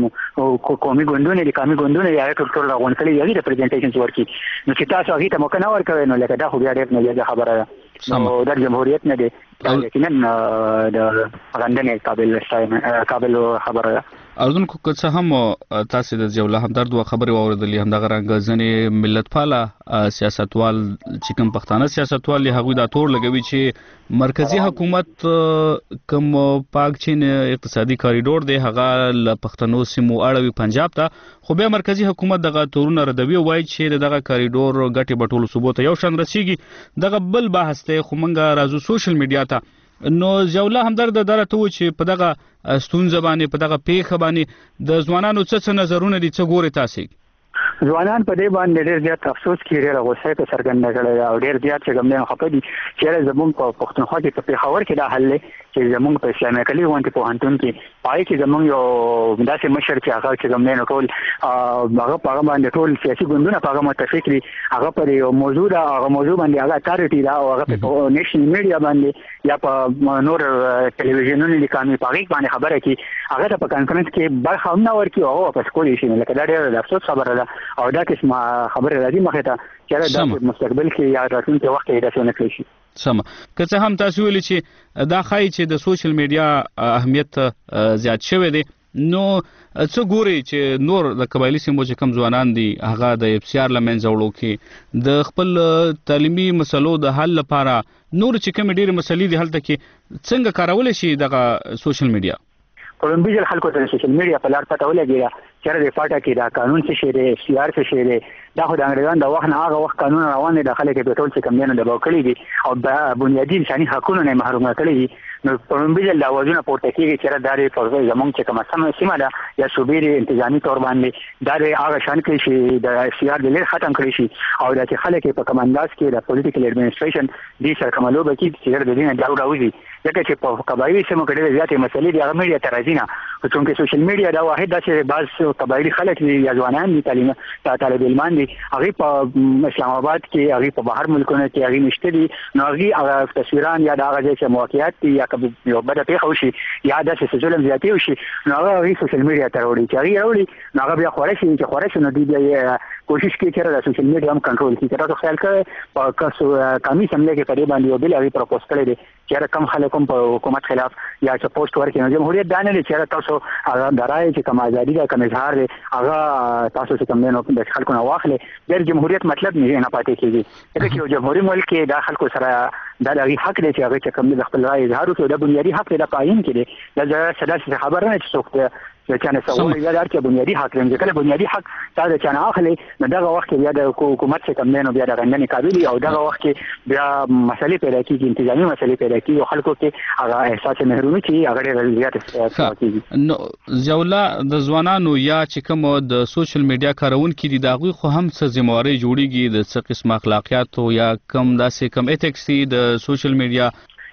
قومي ګوندونه دي قومي ګوندونه یا ټول راغون کړي یغي ریپرزنټیشنز ورکي نو چې تاسو هغه ته موقع نه ورکوي نو لکه دا خو بیا ډېر نه خبره ده نو د جمهوریت نه دی یقینا د غندنې قابل قابل خبره ده اردن کو که څه هم تاسو د جوله همدرد و خبري واوریدلې هم د غرنګ ځنې ملت پاله سیاستوال چې کوم پښتانه سیاستوال هغه د تور لګوي چې مرکزی حکومت کوم پاک چین اقتصادي کاریډور دی هغه ل پښتنو سیمو اړوي پنجاب ته خو به مرکزی حکومت دغه تورونه ردوي وایي چې دغه کاریډور غټي بټول صوبو ته یو شان رسیږي دغه بل بحث ته خو منګه راځو سوشل میډیا ته نو جوله همدرد درته و چې په دغه ستونزه باندې په دغه پیښه باندې د ځوانانو څه نظرونه دي څه ګوري تاسو ځوانان په دې باندې ډېر زیات افسوس کوي ډېر غوسه ته څرګنده کړي او ډېر زیات چې کوم نه خپه دي چې زموږ په پښتونخوا کې په پیښور کې دا حل چې زموږ په اسلامي کلی وانت په هانتون کې پای کې زموږ یو داسې مشر چې هغه چې کوم نه کول هغه په باندې ټول سیاسي ګوندونه په هغه متفق دي هغه پر یو موضوع دا هغه موضوع باندې هغه اتارټي دا او هغه په نېشنل میډیا باندې یا په نور ټلویزیونونو د قانوني پاګ باندې خبره کوي هغه په کانفرنس کې برخه هم نه ورکي او واپس کولی شي لکه دا ډېر د افسوس خبره ده او دا قسمه خبره راځي مخه ته چې دا په مستقبل کې یا راتلونکي وخت کې دا څه نه کوي سم که څه هم تاسو ویلي چې دا خای چې د سوشل میډیا اهمیت زیات شوی دی نو څه ګوري چې نور د قبایلی سیمو چې کم ځوانان دي هغه د اف سی آر لمن زوړو کې د خپل تعلیمي مسلو د حل لپاره نور چې کوم ډېر مسلې دي هلته کې څنګه کارول شي دغه سوشل میډیا کولمبیا خلکو ته سوشل میډیا په لار پته ولګیږي چې د فاټا کې دا قانون څه شی دی اف سی آر څه شی دی دا خو د انګریزانو د وخت نه هغه وخت قانون روان دي د خلکو په ټول څه کم نه د باکړي دي او د بنیادی انساني حقوقو نه محروم کړي دي نو کولمبیا د اوازونه پورته کیږي چې دا د پروژې زمونږ چې کومه سم سیمه ده یا صوبې انتظامی تور باندې دا د هغه شان کې چې د اف سی آر د لیر ختم کړي شي او د خلکو په کمانډاس کې د پولیټیکل اډمنستریشن د سرکمالو به کې چې د دینه جوړ راوځي ځکه چې په قبایلی سیمو کې ډېر زیاتې مسلې د هغه میډیا ته راځي نه چې سوشل میډیا دا واحد د چې بعض قبایلی خلک یا ځوانان دي تعلیم طالب علمان دي هغه په اسلام آباد کې هغه په بهر ملکونو کې هغه مشته دي نو هغه تصویران یا د هغه ځای موقعیت دي یا کبه یو بده پیښه وشي یا د ظلم زیاتی وشي نو هغه سوشل میډیا ته وړي چې هغه وړي نو هغه بیا خورشي چې خورشي نو دی بیا کوشش کوي چې د سوشل میډیا هم کنټرول کړي تاسو خیال کړئ په کاسو کمی سملې کې په دې باندې یو بل هغه پروپوز کړی دی چې کم خلک هم په حکومت خلاف یا چې پوسټ ورکړي نو جمهوریت دا نه لري چې تاسو هغه درای چې کوم ازادي ده کوم اظهار دی هغه تاسو چې کوم نه د خلکو نه واخلي د جمهوریت مطلب نه نه پاتې کیږي دا چې جمهوریت ملک کې د خلکو سره دا د حق دی چې هغه چې کوم د خپل رائے اظهار وکړي د بنیادی حق د پاین کې دی دا ساده خبره نه چې څوک د چانه سوال یا د چې بنیادی حق لري کله بنیادی حق تا د چانه اخلي نو دغه وخت کې بیا د حکومت څخه کم نه بیا د غندنې قابلیت او دغه وخت کې بیا مسلې پیدا کیږي انتظامی مسلې پیدا کیږي او خلکو کې هغه احساس محرومي چې هغه ډېر زیات کیږي نو ځولا د ځوانانو یا چې کوم د سوشل میډیا کارونکو دي دغه خو هم څه ذمہواری جوړیږي د څه قسم اخلاقیات یا کم داسې کم ایتکس دي د سوشل میډیا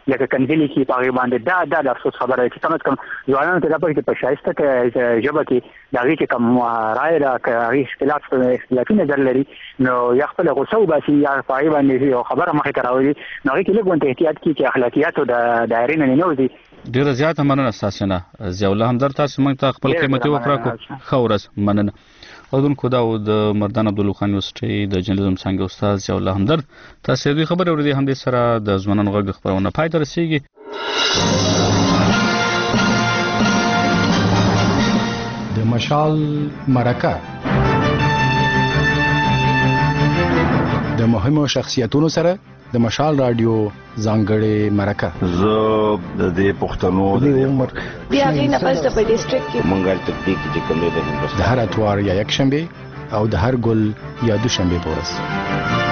لکه کنځلي کې په باندې دا دا د افسوس خبره چې کم از کم ځوانانو ته د پاره په شایسته کې ژبه کې د هغې چې کوم رایه ده که هغې اختلاف اختلافي نظر لري نو یا خپله غوسه وباسي یا په هغې باندې یو خبره مخې ته راولي نو هغې کې لږ غونډ احتیاط کړي چې اخلاقیاتو د دایرې نه نه وځي. ډیره زیاته مننه ستاسو نه ضیاء الله همدرد، تاسو موږ ته خپل قیمتي وخت راکړو. ښه ورځ. مننه. اودونکو دا د مردان عبدالله خان یونیورسيټي د جرنالیزم څانګې استاد ضیاء الله همدرد. تاسو دې خبرې اورېدې، هم دې سره د ځوانانو غږ خبرونه پای ته رسیږي. د مشال مرکه د مهمو شخصیتونو سره د مشال رادیو ځانګړې مرکه. زه د دې پښتنو د عمر بیا غي نه پس د ډیسټریکټ کې منګل تکتیک چې کوم دی د هر اتوار یا یک شنبه او د هر ګل یا دوشنبه پورس